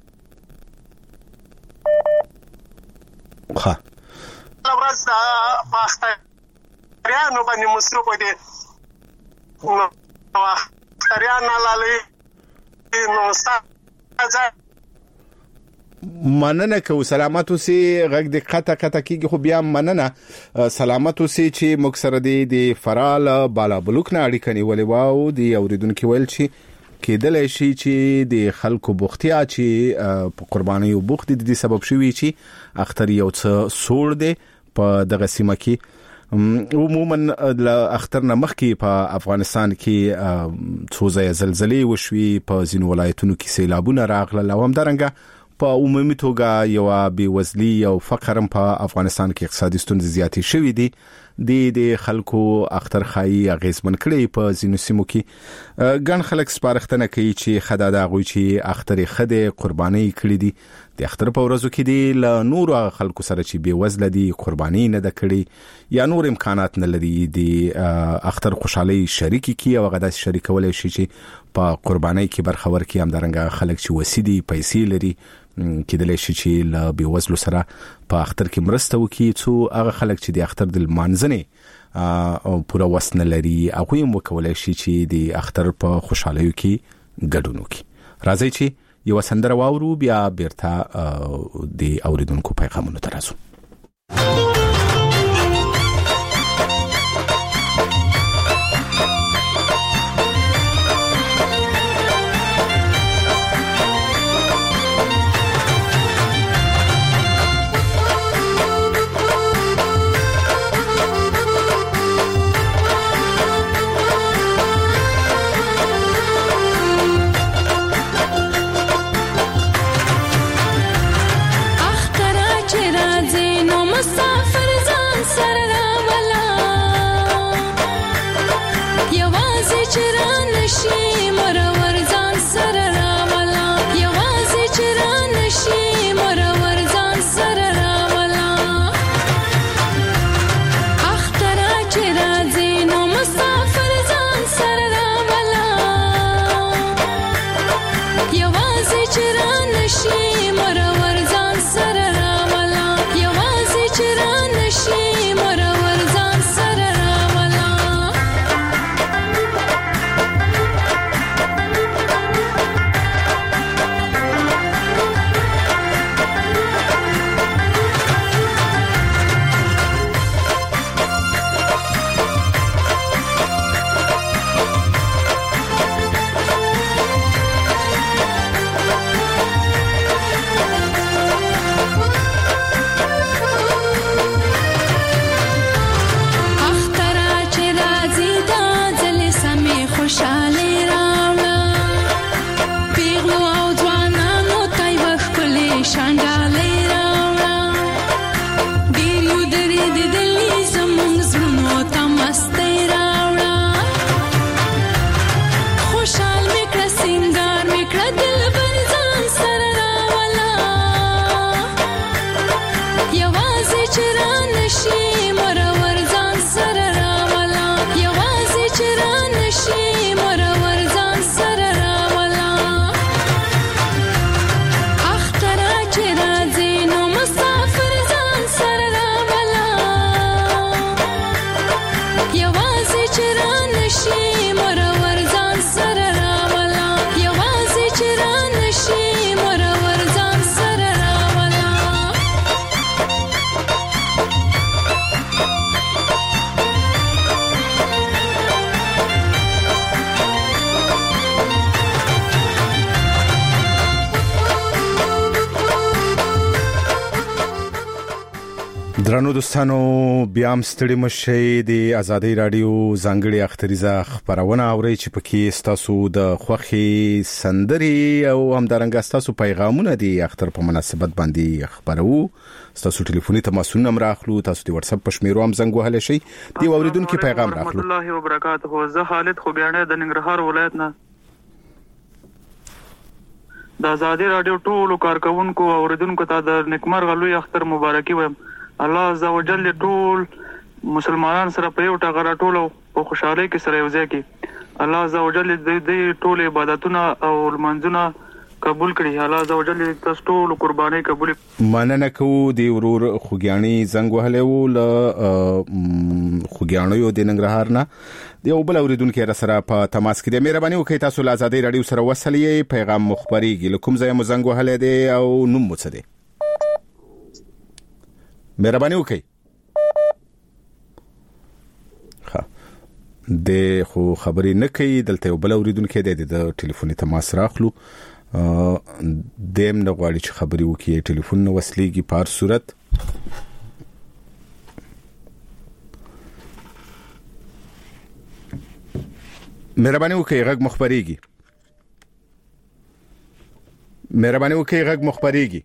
ورځ د په اختریانو باندې مصروف دي. نو اختریان لاله نو ستاسو مننه کو سلامت اوسې. غږ د قطه کیږي خو بیا مننه سلامت اوسې چې موږ سره د فرال بالا بلوک نه اړیکه نیولې واو. د اوریدونکو ویل چې کېدل شي چې د خلکو بوختیا چې په قرباني او بوخت دي سبب شوي چې اختر یو څه سوړ دی په دغه سیمه کې. عموما د اختر نه مخکې په افغانستان کې څو ځای زلزلې وشوي، په ځینو ولایتونو کې سیلابونه راغلل او همدارنګه په عمومي توګه یو بېوزلي او فقر په افغانستان کې اقتصادي ستونزې زیاتې شوې دي. د خلکو اختر خایي اغیزمن کړي. په ځینو سیمو کې ګڼ خلک سپارښتنه کوي چې خدای دا غوي چې اختر خدای قرباني کړي دي. د اختر په ورځو کې دي له نورو خلکو سره چې بېوزله دي قرباني نه ده کړي یا نور امکانات نه لري د اختر خوشحالي شریک کی او غدا شریکول شي چې په قرباني کې برخه ورکړي. همدارنګه خلک چې وسیدي پیسې لري کېدلی شي چې له بېوزلو سره په اختر کې مرسته وکړي، څو هغه خلک چې د اختر د لمانځنې پوره وس نه لري هغوی هم وکولی شي چې د اختر په خوشحالیو کې ګډون وکړي. راځئ چې یو سندره واورو بیا بیرته د اوریدونکو پیغامونو ته راځو. You was درنو دوستانو بیا هم ستړي مشئ د ازادي رادیو ځانګړي اختریزه خبرونه اوري چې پکې ستاسو د خوخي سندري او همدارنګ ستاسو پیغامونه دي اختر په مناسبت باندې خبرو ستاسو ټلیفوني تماسونه هم راخلو تاسو د واتس اپ په شمیرو هم زنګ وهل شي دی اوریدونکو پیغام راخلو الله وبرکاته زه خالد خوګیانه د ننګرهار ولایت نه د ازادي رادیو ټولو کارکونکو اوریدونکو ته د نیکمرغه لوی اختر مبارکي وایم الله عزوجل ټول مسلمانان سره په یو ټغره ټولو په خوشحالي کې سره یو ځای کې الله عزوجل دې ټول عبادتونه او منځونه قبول کړي الله عزوجل تاسو ټول قرباني قبول مننه کوو دی ورور خوګیانی زنګ وهلو ل خوګیانو د ننګرهار نه دی او بل اوریدونکو را سره په تماس کې د مهرباني وکړئ تاسو له ازادي رادیو سره وصلې پیغام مخبريږي لکم ځای مو زنګ وهلې دی او نوم مو څه دی مهرباني وکړئ د خو خبرې نه کوي دلته یو بل اوریدونکو د ټلیفوني تماس راخلو دیم نه غواړي چې خبرې وکړي ټلیفون نو وصلېږي په هر صورت مهرباني وکړئ غږ مخبريږي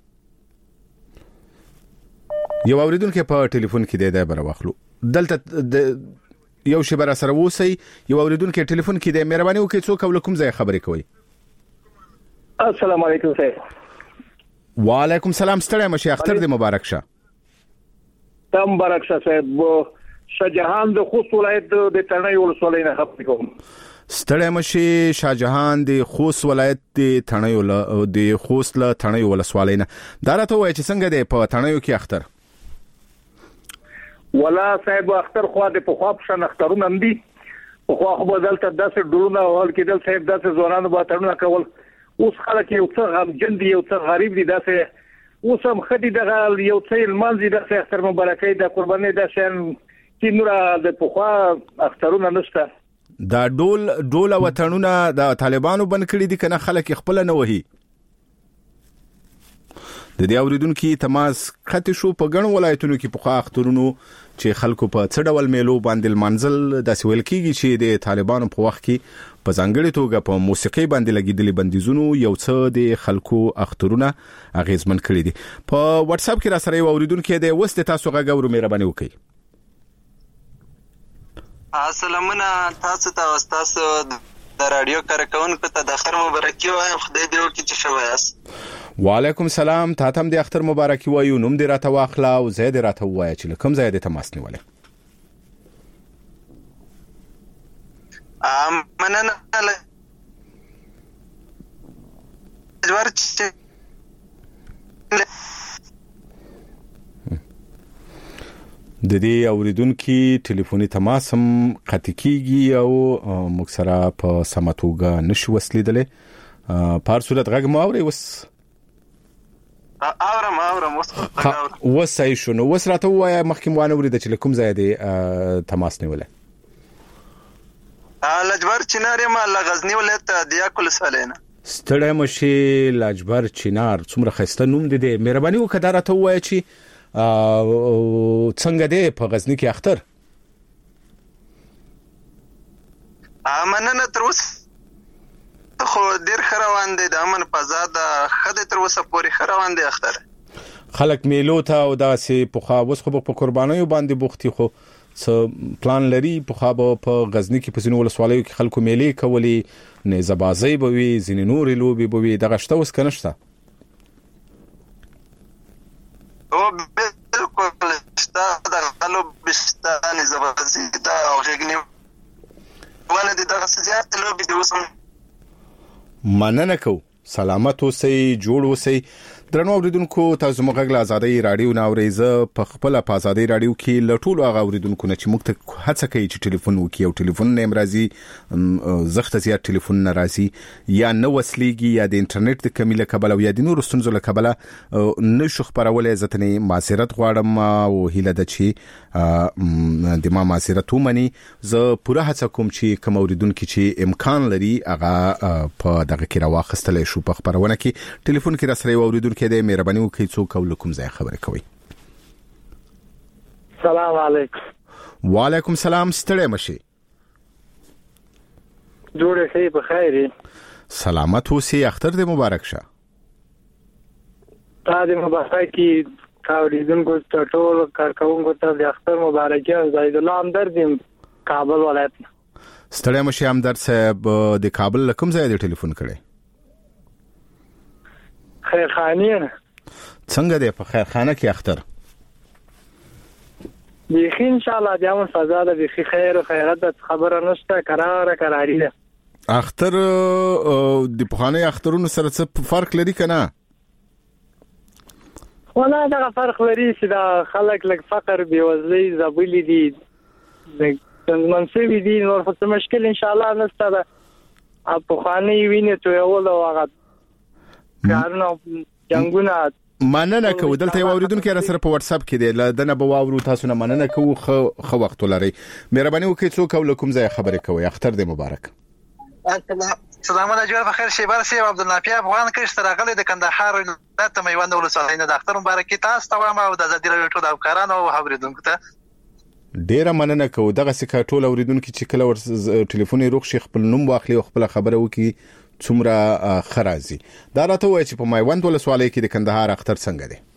یو اوریدونکو په ټلیفون کې دی بر واخلو دلته یو شی بر سره وسی یو اوریدونکو ټلیفون کې دی مهرباني وکړئ څوک ولکم ځای خبرې کوي السلام علیکم صاحب وعلیکم السلام ستړی مشه اختر دې مبارک شه تم مبارک شه صاحب شاهجهان د خوست ولایت د تڼۍ ولسوالۍ نه خبرې کوم ستړی مشه شاهجهان د خوست ولایت د تڼۍ د خوست له تڼۍ ولسوالۍ نه دا راته وایي چې څنګه دی په تڼۍ کې اختر ولا صاحب اختر خو د په خواب شن اخترونه اندي خو بدلته داسې ډولونه ول کېدل صاحب داسې زورانو به تړونه کول اوس خلک یو څه غم جن دي یو څه غریب دي داسې اوس هم خدي دغه یو څه المنځي داسې اختر مبارکي د قرباني د شان چې نور د پخوا اخترونه نشته دا ډول وطنونه د طالبانو بن کړی دي کنه خلک خپل نه وهي د دې اوریدونکو تماس خط شو په ګڼ ولایتونو کې په اخترونو چې خلکو په څډول میلو باندې منزل د سویل کېږي چې د طالبانو په وخت کې په ځانګړي توګه په موسیقي باندې لګیدلي بندیزونو یو څه د خلکو اخترونه اغیزمن کړی دي په واتس اپ کې را سره یو اوریدونکو د وست تاسو غوړو مهرباني وکړئ سلامونه تاسو ته تاسو د رادیو کارکونکو ته د اختر مبارکي وایم خدای دې وکړي چې ښه وایاست وعلیکم السلام تاسو هم د اختر مبارکي وایو نوم دې راته واخلا او زه دې راته وایي چې کوم ځای دې تماس نیولې مننه د دې اوریدونکو ټلیفوني تماس هم قطع کیږي او موږ سره په سماتوګه نشو وسلیدلې په صورت غږ مو اوري اورم وسای شو نو وسراته وای مخکې وانه ورید چې کوم ځای دی تماس نیولې لجبر چنار ما غزنی ولایت د یاکل سالینه ستړی مشي لجبر چنار څومره خسته نوم دی مهرباني وکړه راته وای چې څنګه دی په غزنی کې اختر مننه تر اوسه خو ډیر خروان دي د امن فضا د خدای تر اوسه پوری خروان دي اختر خلک میلو ته او داسې په خوا وس خو په قربانیو باندې بوختي خو څه پلان لري په خوا په غزنی کې په ځینو ولسوالیو کې خلکو میلې کوي نه زبازي بوي ځینې نورې لوبي بوي دغه شته وس کنهشته او بالکل شته د غلو بستان زبازي دا او غنی ولې دغه سياست لوبي د وسم مننه کو سلامت اوسئ جوړ اوسئ درنو اوریدونکو تاسو موږ غږ ازادي رادیو ناوریزه په خپل په ازادي رادیو کې لټول هغه اوریدونکو نه چې موږ ته هڅه کوي چې ټلیفون وکړي او ټلیفون نیم راځي زخت زیات ټلیفون ناراضي یا نو وسلیږي یا د انټرنیټ د کمیله کبل او یا د نور ستونزو له کبله نشو خبرولې ځتنې معذرت غواړم او هیله ده چې د ما معذرت ومني زه پوره هڅه کوم چې کوم اوریدونکو چې امکان لري هغه په دغه کې راوخستل شو په خبرونه کې ټلیفون کې را سره اوریدونکو کې د مهرباني وکړئ څوک او کوم ځای خبرې کوي السلام علیکم. وعلیکم السلام. ستړی مشي. جوړ شي په خیر. سلامت اوسې. اختر دې مبارک شه. تا دې مبارک کی. اوریدونکو ته ټول کارکونکو ته د اختر مبارکي. زید الله همدرد کابل ولایت. ستړی مشي همدرد صاحب. د کابل کوم ځای دی ټلیفون کړی؟ خیرخانه. څنګه دی په خیرخانه کې اختر؟ بيخي ان شاء الله بیا مو فضا ده. بيخي خیر او خیرات خبره نشته. قراری ده. اختر د پخوانی اخترونو سره څه فرق لري کنه؟ ولا دا فرق لري چې دا خلک لک فقر بيوزلي زبولي دي د منصبي دي. نور څه مشکل ان شاء الله نشته. دا پخوانی ویني ته یو له واغ کارنو جنگونه. مننه کوو. دلته یو اوریدونکو را سره په واتس اپ کې دی. لدنه به واورو. تاسو نه مننه کوو. خو وخت ولري. مهرباني وکړئ څوک او کوم ځای خبرې کوي. اختر دې مبارک. سلام علیکم. بخیر شي. برسي عبدالنافي افغان کې راغلي د کندهار ولایت میوند ولسوالۍ نه. د اختر مبارکي تاسو ته وایم او د ازادي راډیو ټول همکارانو او اوریدونکو ته ډیره مننه کوو. دغه سکه ټول اوریدونکو چې کله ور ټلیفون روغ شي خپل نوم واخلي او خپل خبره وکړي څومره خرازي. دا راته وایي چې په میوند ولسوالۍ کې د کندهار اختر څنګه دی؟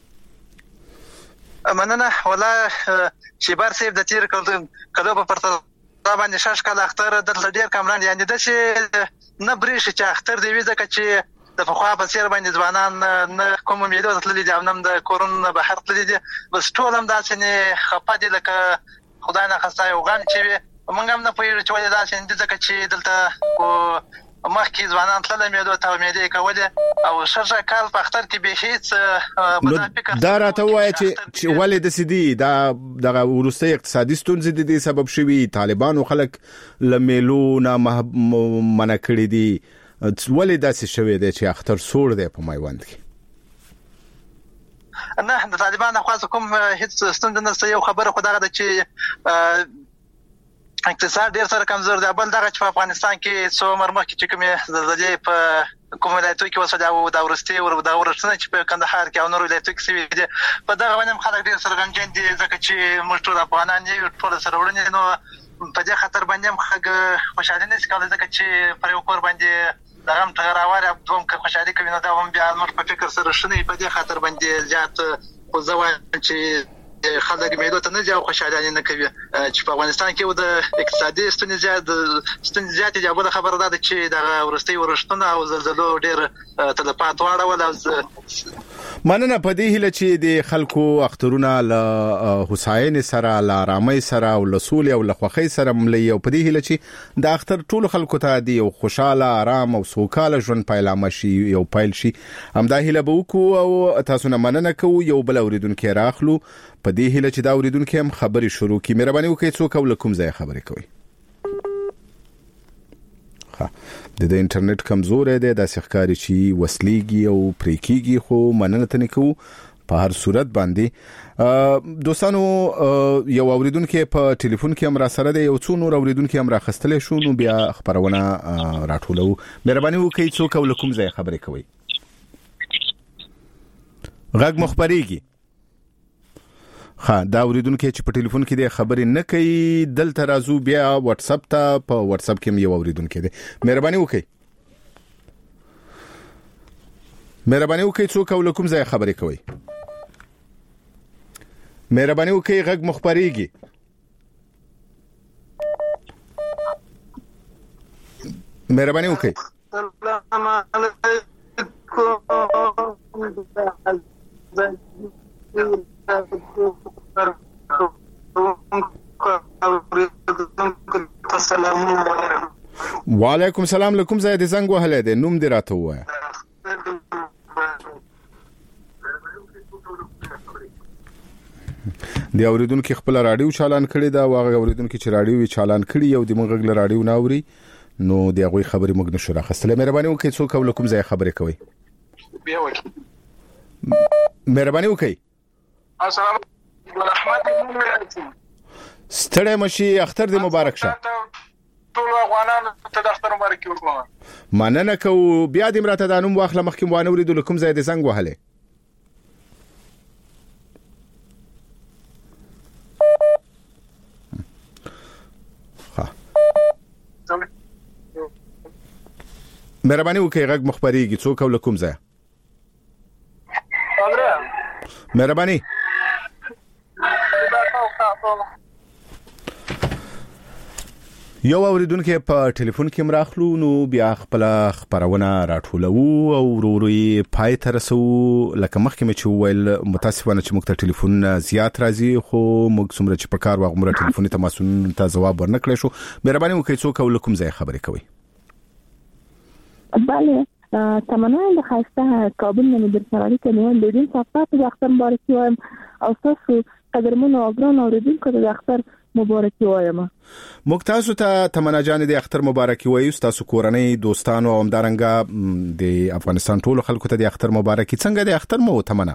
مننه. ولا شیبار صاحب د تیر کلو په پرتله باندې شاش کال اختر د ډیر کمران یعنی د چې نه بریښ چې اختر دی ځکه چې د فخوا په سیر باندې ځوانان نه کوم امیدو تللی دي. نن د کورون بهر تللی دي. بس ټول هم داسې نه خپه دي لکه خدای نه خسته یو غم چې موږ هم نه پوهیږو چې ولې داسې دي. ځکه چې دلته مخکې ځوانان تلل امیدو ته امیدې کولې او شرشه کال په اختر کې به هیڅ مدافع. دا راته وایي چې ولې د سیدي دا دغه ورسته اقتصادي ستونزې دي سبب شوي. طالبانو خلک لمیلو نه منع کړی دي. ولې داسې شوی دی چې اختر سوړ دی په میوند کې؟ نه د طالبانو خاص کوم هیڅ ستونزه نشته. یو خبره خو دغه ده چې اقتصاد ډیر سره کمزور دی. بل دغه چې په افغانستان کې څو مرمخ کې چې کومه زلزلې په کوم ولایتو کې وسوده او د ورستي او د ورسنه چې په کندهار کې او نور ولایتو کې سوي دي. په دغه باندې خلک ډیر سره غمجن دي ځکه چې موږ ټول افغانان یو ټول سره وړاندې. نو په دې خاطر باندې هم خلک خوشاله نشي کولای ځکه چې پر یو کور باندې دغه تغراواره دوم که خوشاله کوي نو دا هم بیا موږ په فکر سره شنه. په دې خاطر باندې زیات خو ځوان چې خلک میدو ته نه ځي او خوشاله نه کوي چې په افغانستان کې د اقتصادي ستونزې زیاتې دي. بل خبره ده چې د ورستي ورشتونه او زلزلو ډیر تلفات واړول. مننه. په دې هیله چې د خلکو اخترونه له حسین سره له آرامۍ سره او له سولې او له خوښۍ سره ملي او په دې هیله چې د اختر ټول خلکو ته دی یو خوشاله آرام او سوکاله ژوند پیلامه شي یو پیل شي. همدا هیله به وکړو او تاسو نه مننه کوو. یو بل اوریدونکو راخلو په دې هیله چې دا اوریدونکو هم خبري شروع کړي. مهرباني وکړئ څوک او کوم ځای خبرې کوي. د انټرنیټ کمزور دی. د ښکاری چې وسلیږي او پریکيږي خو مننه تنه کوو په هر صورت باندې. دوستانو یو اوریدونکو په ټلیفون کې هم را سره دی. یو څو نور اوریدونکو هم راخستلې شو. نو بیا خبرونه راټولو. مهرباني وکړئ څوک او کوم ځای خبرې کوي. غږ مخبريږي. دا اوریدونکو چې په ټلیفون کې د خبرې نه کوي دلته راځو بیا واتس اپ ته. په واتس اپ کې یو اوریدونکو دی. مهرباني وکړئ څوک او کوم ځای خبرې کوي. مهرباني وکړئ غږ مخبريږي. مهرباني وکړئ. السلام علیکم. وعلیکم السلام. لکم ځای د زنګ وهله ده. نوم دې راته وایه. د اوریدونکو خپل رادیو چالان کړی دا. واغه اوریدونکو چې رادیو چالان کړی یو د موږ غل رادیو ناوري نو د هغه خبرې موږ نشو راخستله. مهرباني وکړئ څوک او کوم ځای خبرې کوي. مهرباني وکړئ. السلام علیکم ورحمت الله. ستړی مشي. اختر دې مبارک شه. ټول افغانانو ته د اختر مبارک ورکوم. مننه کوو. بیا دې مراته د انوم واخله مخکې وانه ورېدل کوم ځای دې زنګ وهله. مهرباني وکړئ غږ مخبريږي څوک او کوم ځای مهرباني یو اوریدونکو په ټلیفون کې مراخلو نو بیا خپل خبرونه راټولو او وروري پای تر رسو لکه مخکې مې چې ویل متاسفانه چې موږ ته ټلیفون زیات راځي خو موږ څومره چې په کار واغمره ټلیفوني تماسونو ته جواب ورنکړې شو مهرباني وکړئ څوک او کوم ځای خبرې کوي بله تمنا د خاصه کابل نه در سره اړیکه نیول د دې صفات د اختر مبارکي وایم او تاسو قدرمنو او ګران اوریدونکو د اختر مبارکي وایم موږ تاسو ته تمنا جان د اختر مبارکي وایو تاسو کورنۍ دوستانو او همدارنګه د افغانستان ټولو خلکو ته د اختر مبارکي څنګه د اختر مو تمنا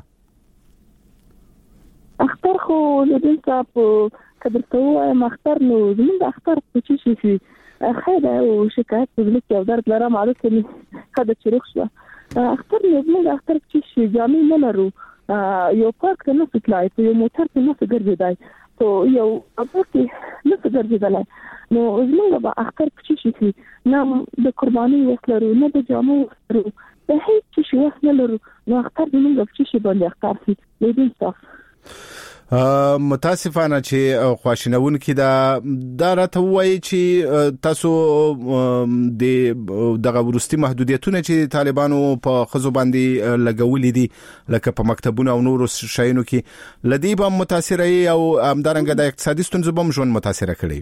اختر خو د دې صاحب قدرته وایم اختر نو زموږ اختر څه شي خیر او شکایت په دې کې او درد لرم عادت کې کده چیرخ شو اختر نو اختر چې جامې نه لرو یو پارک نه فتلای په یو موټر کې نه ګرځیدای تو یو اپوتي نه ګرځیدای نو زموږ به اختر چې شي نه د قرباني وسلرو نه د جامو وسلرو د هیڅ شي وسلرو نو اختر زموږ چې شي باندې اختر شي دې صاف متاسفانه چې خواشینون کې دا راته وایي چې تاسو د دغه ورستي محدودیتونه چې طالبانو په خزو باندې لګولې دي لکه په مکتبونو او نورو شایونو کې لدی به متاثر او همدارنګه د اقتصادي ستونزو به ژوند متاثر کړي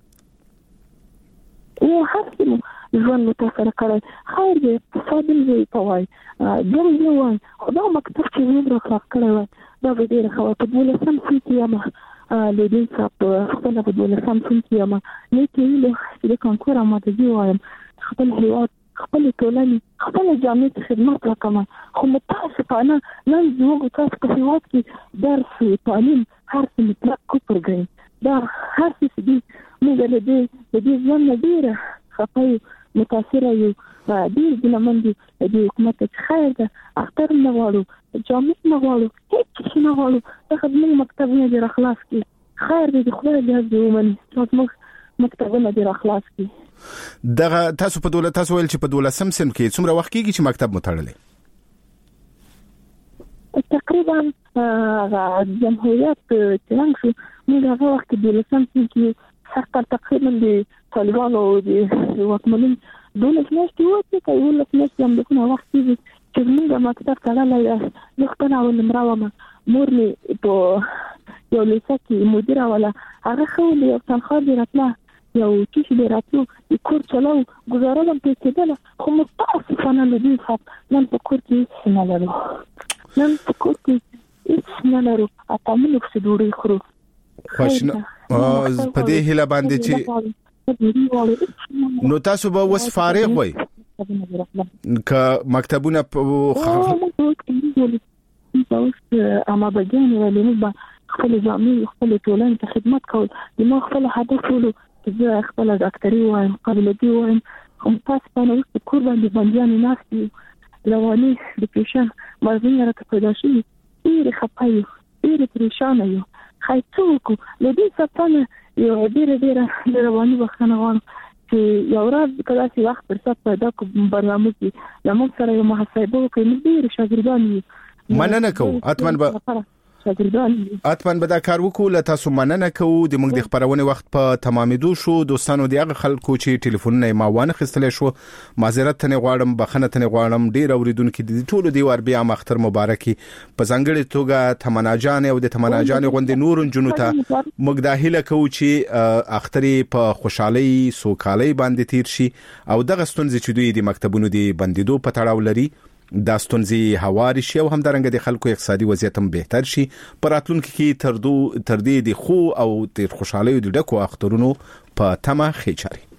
او هڅه ژوند متاثر کړي خیر دې اقتصادي په وای دغه وای خدای مکتب چې موږ راخلاص کړی وای دا به ډېر خو په دې سم چې ما لیدل صاحب خپل په دې سم چې ما نه کېله چې کانکور اماده دی وایم خپل هیواد خپل ټولنې خپل جامعه خدمت وکم خو متاسفانه نن زموږ تاسو په هیواد کې درس تعلیم هر څه مطلق کوپرګي دا هر څه دي موږ له دې ځان نه ډیره خپل متاثر یو ډیر د لمندي د حکومت خیر ده اختر نه غواړو جامع نه غواړو هیڅ نه غواړو د خدمت مکتبونه د اخلاص کې خیر دې خدای دې ومني تاسو مکتبونه د اخلاص کې دغه تاسو په دولت تاسو ویل چې په دولسم سن کې څومره وخت کېږي چې مکتب متړلې تقریبا جمهوریت څنګه شو موږ هغه وخت د دولسم سن کې حتی تقریبا د طالبانو د وکمنین دولت نشته وته کوي ولې نشته هم دغه وخت چې موږ مکتب تړلې یو خپل اول مراومه مورني په یو لیسه کې مدیره ولا هغه خو یو تنخواه درته یو چې دی راتلو د کور چلو گزاره هم کېدله خو متاسفانه له دې څخه نن په کور کې هیڅ نه لرو نن په کور کې هیڅ نه لرو اته موږ څه ډوډۍ خورو خوښنه په دې هله باندې چې نو تاسو به وس فارغ وای ک مکتبونه اما بجاني ولې موږ خپل جامع خپل ټولنې ته خدمت کول د مو خپل هدف ولو چې خپل ډاکټري وایم قابلیت وایم هم تاسو په نو کور باندې باندې ناس رواني ډیپریشن مرزي راته پیدا شي ډېر خپای ډېر پریشان یو خایڅوکو له دې څخه یو ډېر رواني وختونه غواړم چې یو ورځ کله چې وخت فرصت پیدا کوم برنامه کې زموږ سره یو محاسبه وکړو ډېر شاګردان مننه کوم اتمن به دا کار وکول تاسو مننه کوو د موږ د خبرونه وخت په تمامېدو شو دوستانو دغه خلکو چې ټلیفونونه ما وانه خستلې شو معذرت ته غواړم بخنه ته غواړم ډیر اوریدونکو د ټولو دی ور بیا مختر مبارکي په ځنګړې توګه تمنا جان او د تمنا جان غوندې نور جنو ته موږ داخله کوو چې اختري په خوشحالي سوکالي باندې تیر شي او دغه ستونزې چې دوی د مکتبونو دی بندیدو په تړاو لري دا ستونزې هواري شي او همدارنګه د خلکو اقتصادي وضعیت هم بهتر شي پراتلونکو کې تر دې د خو او د خوشحالي د ډکو اخترونو په تمه خېچاري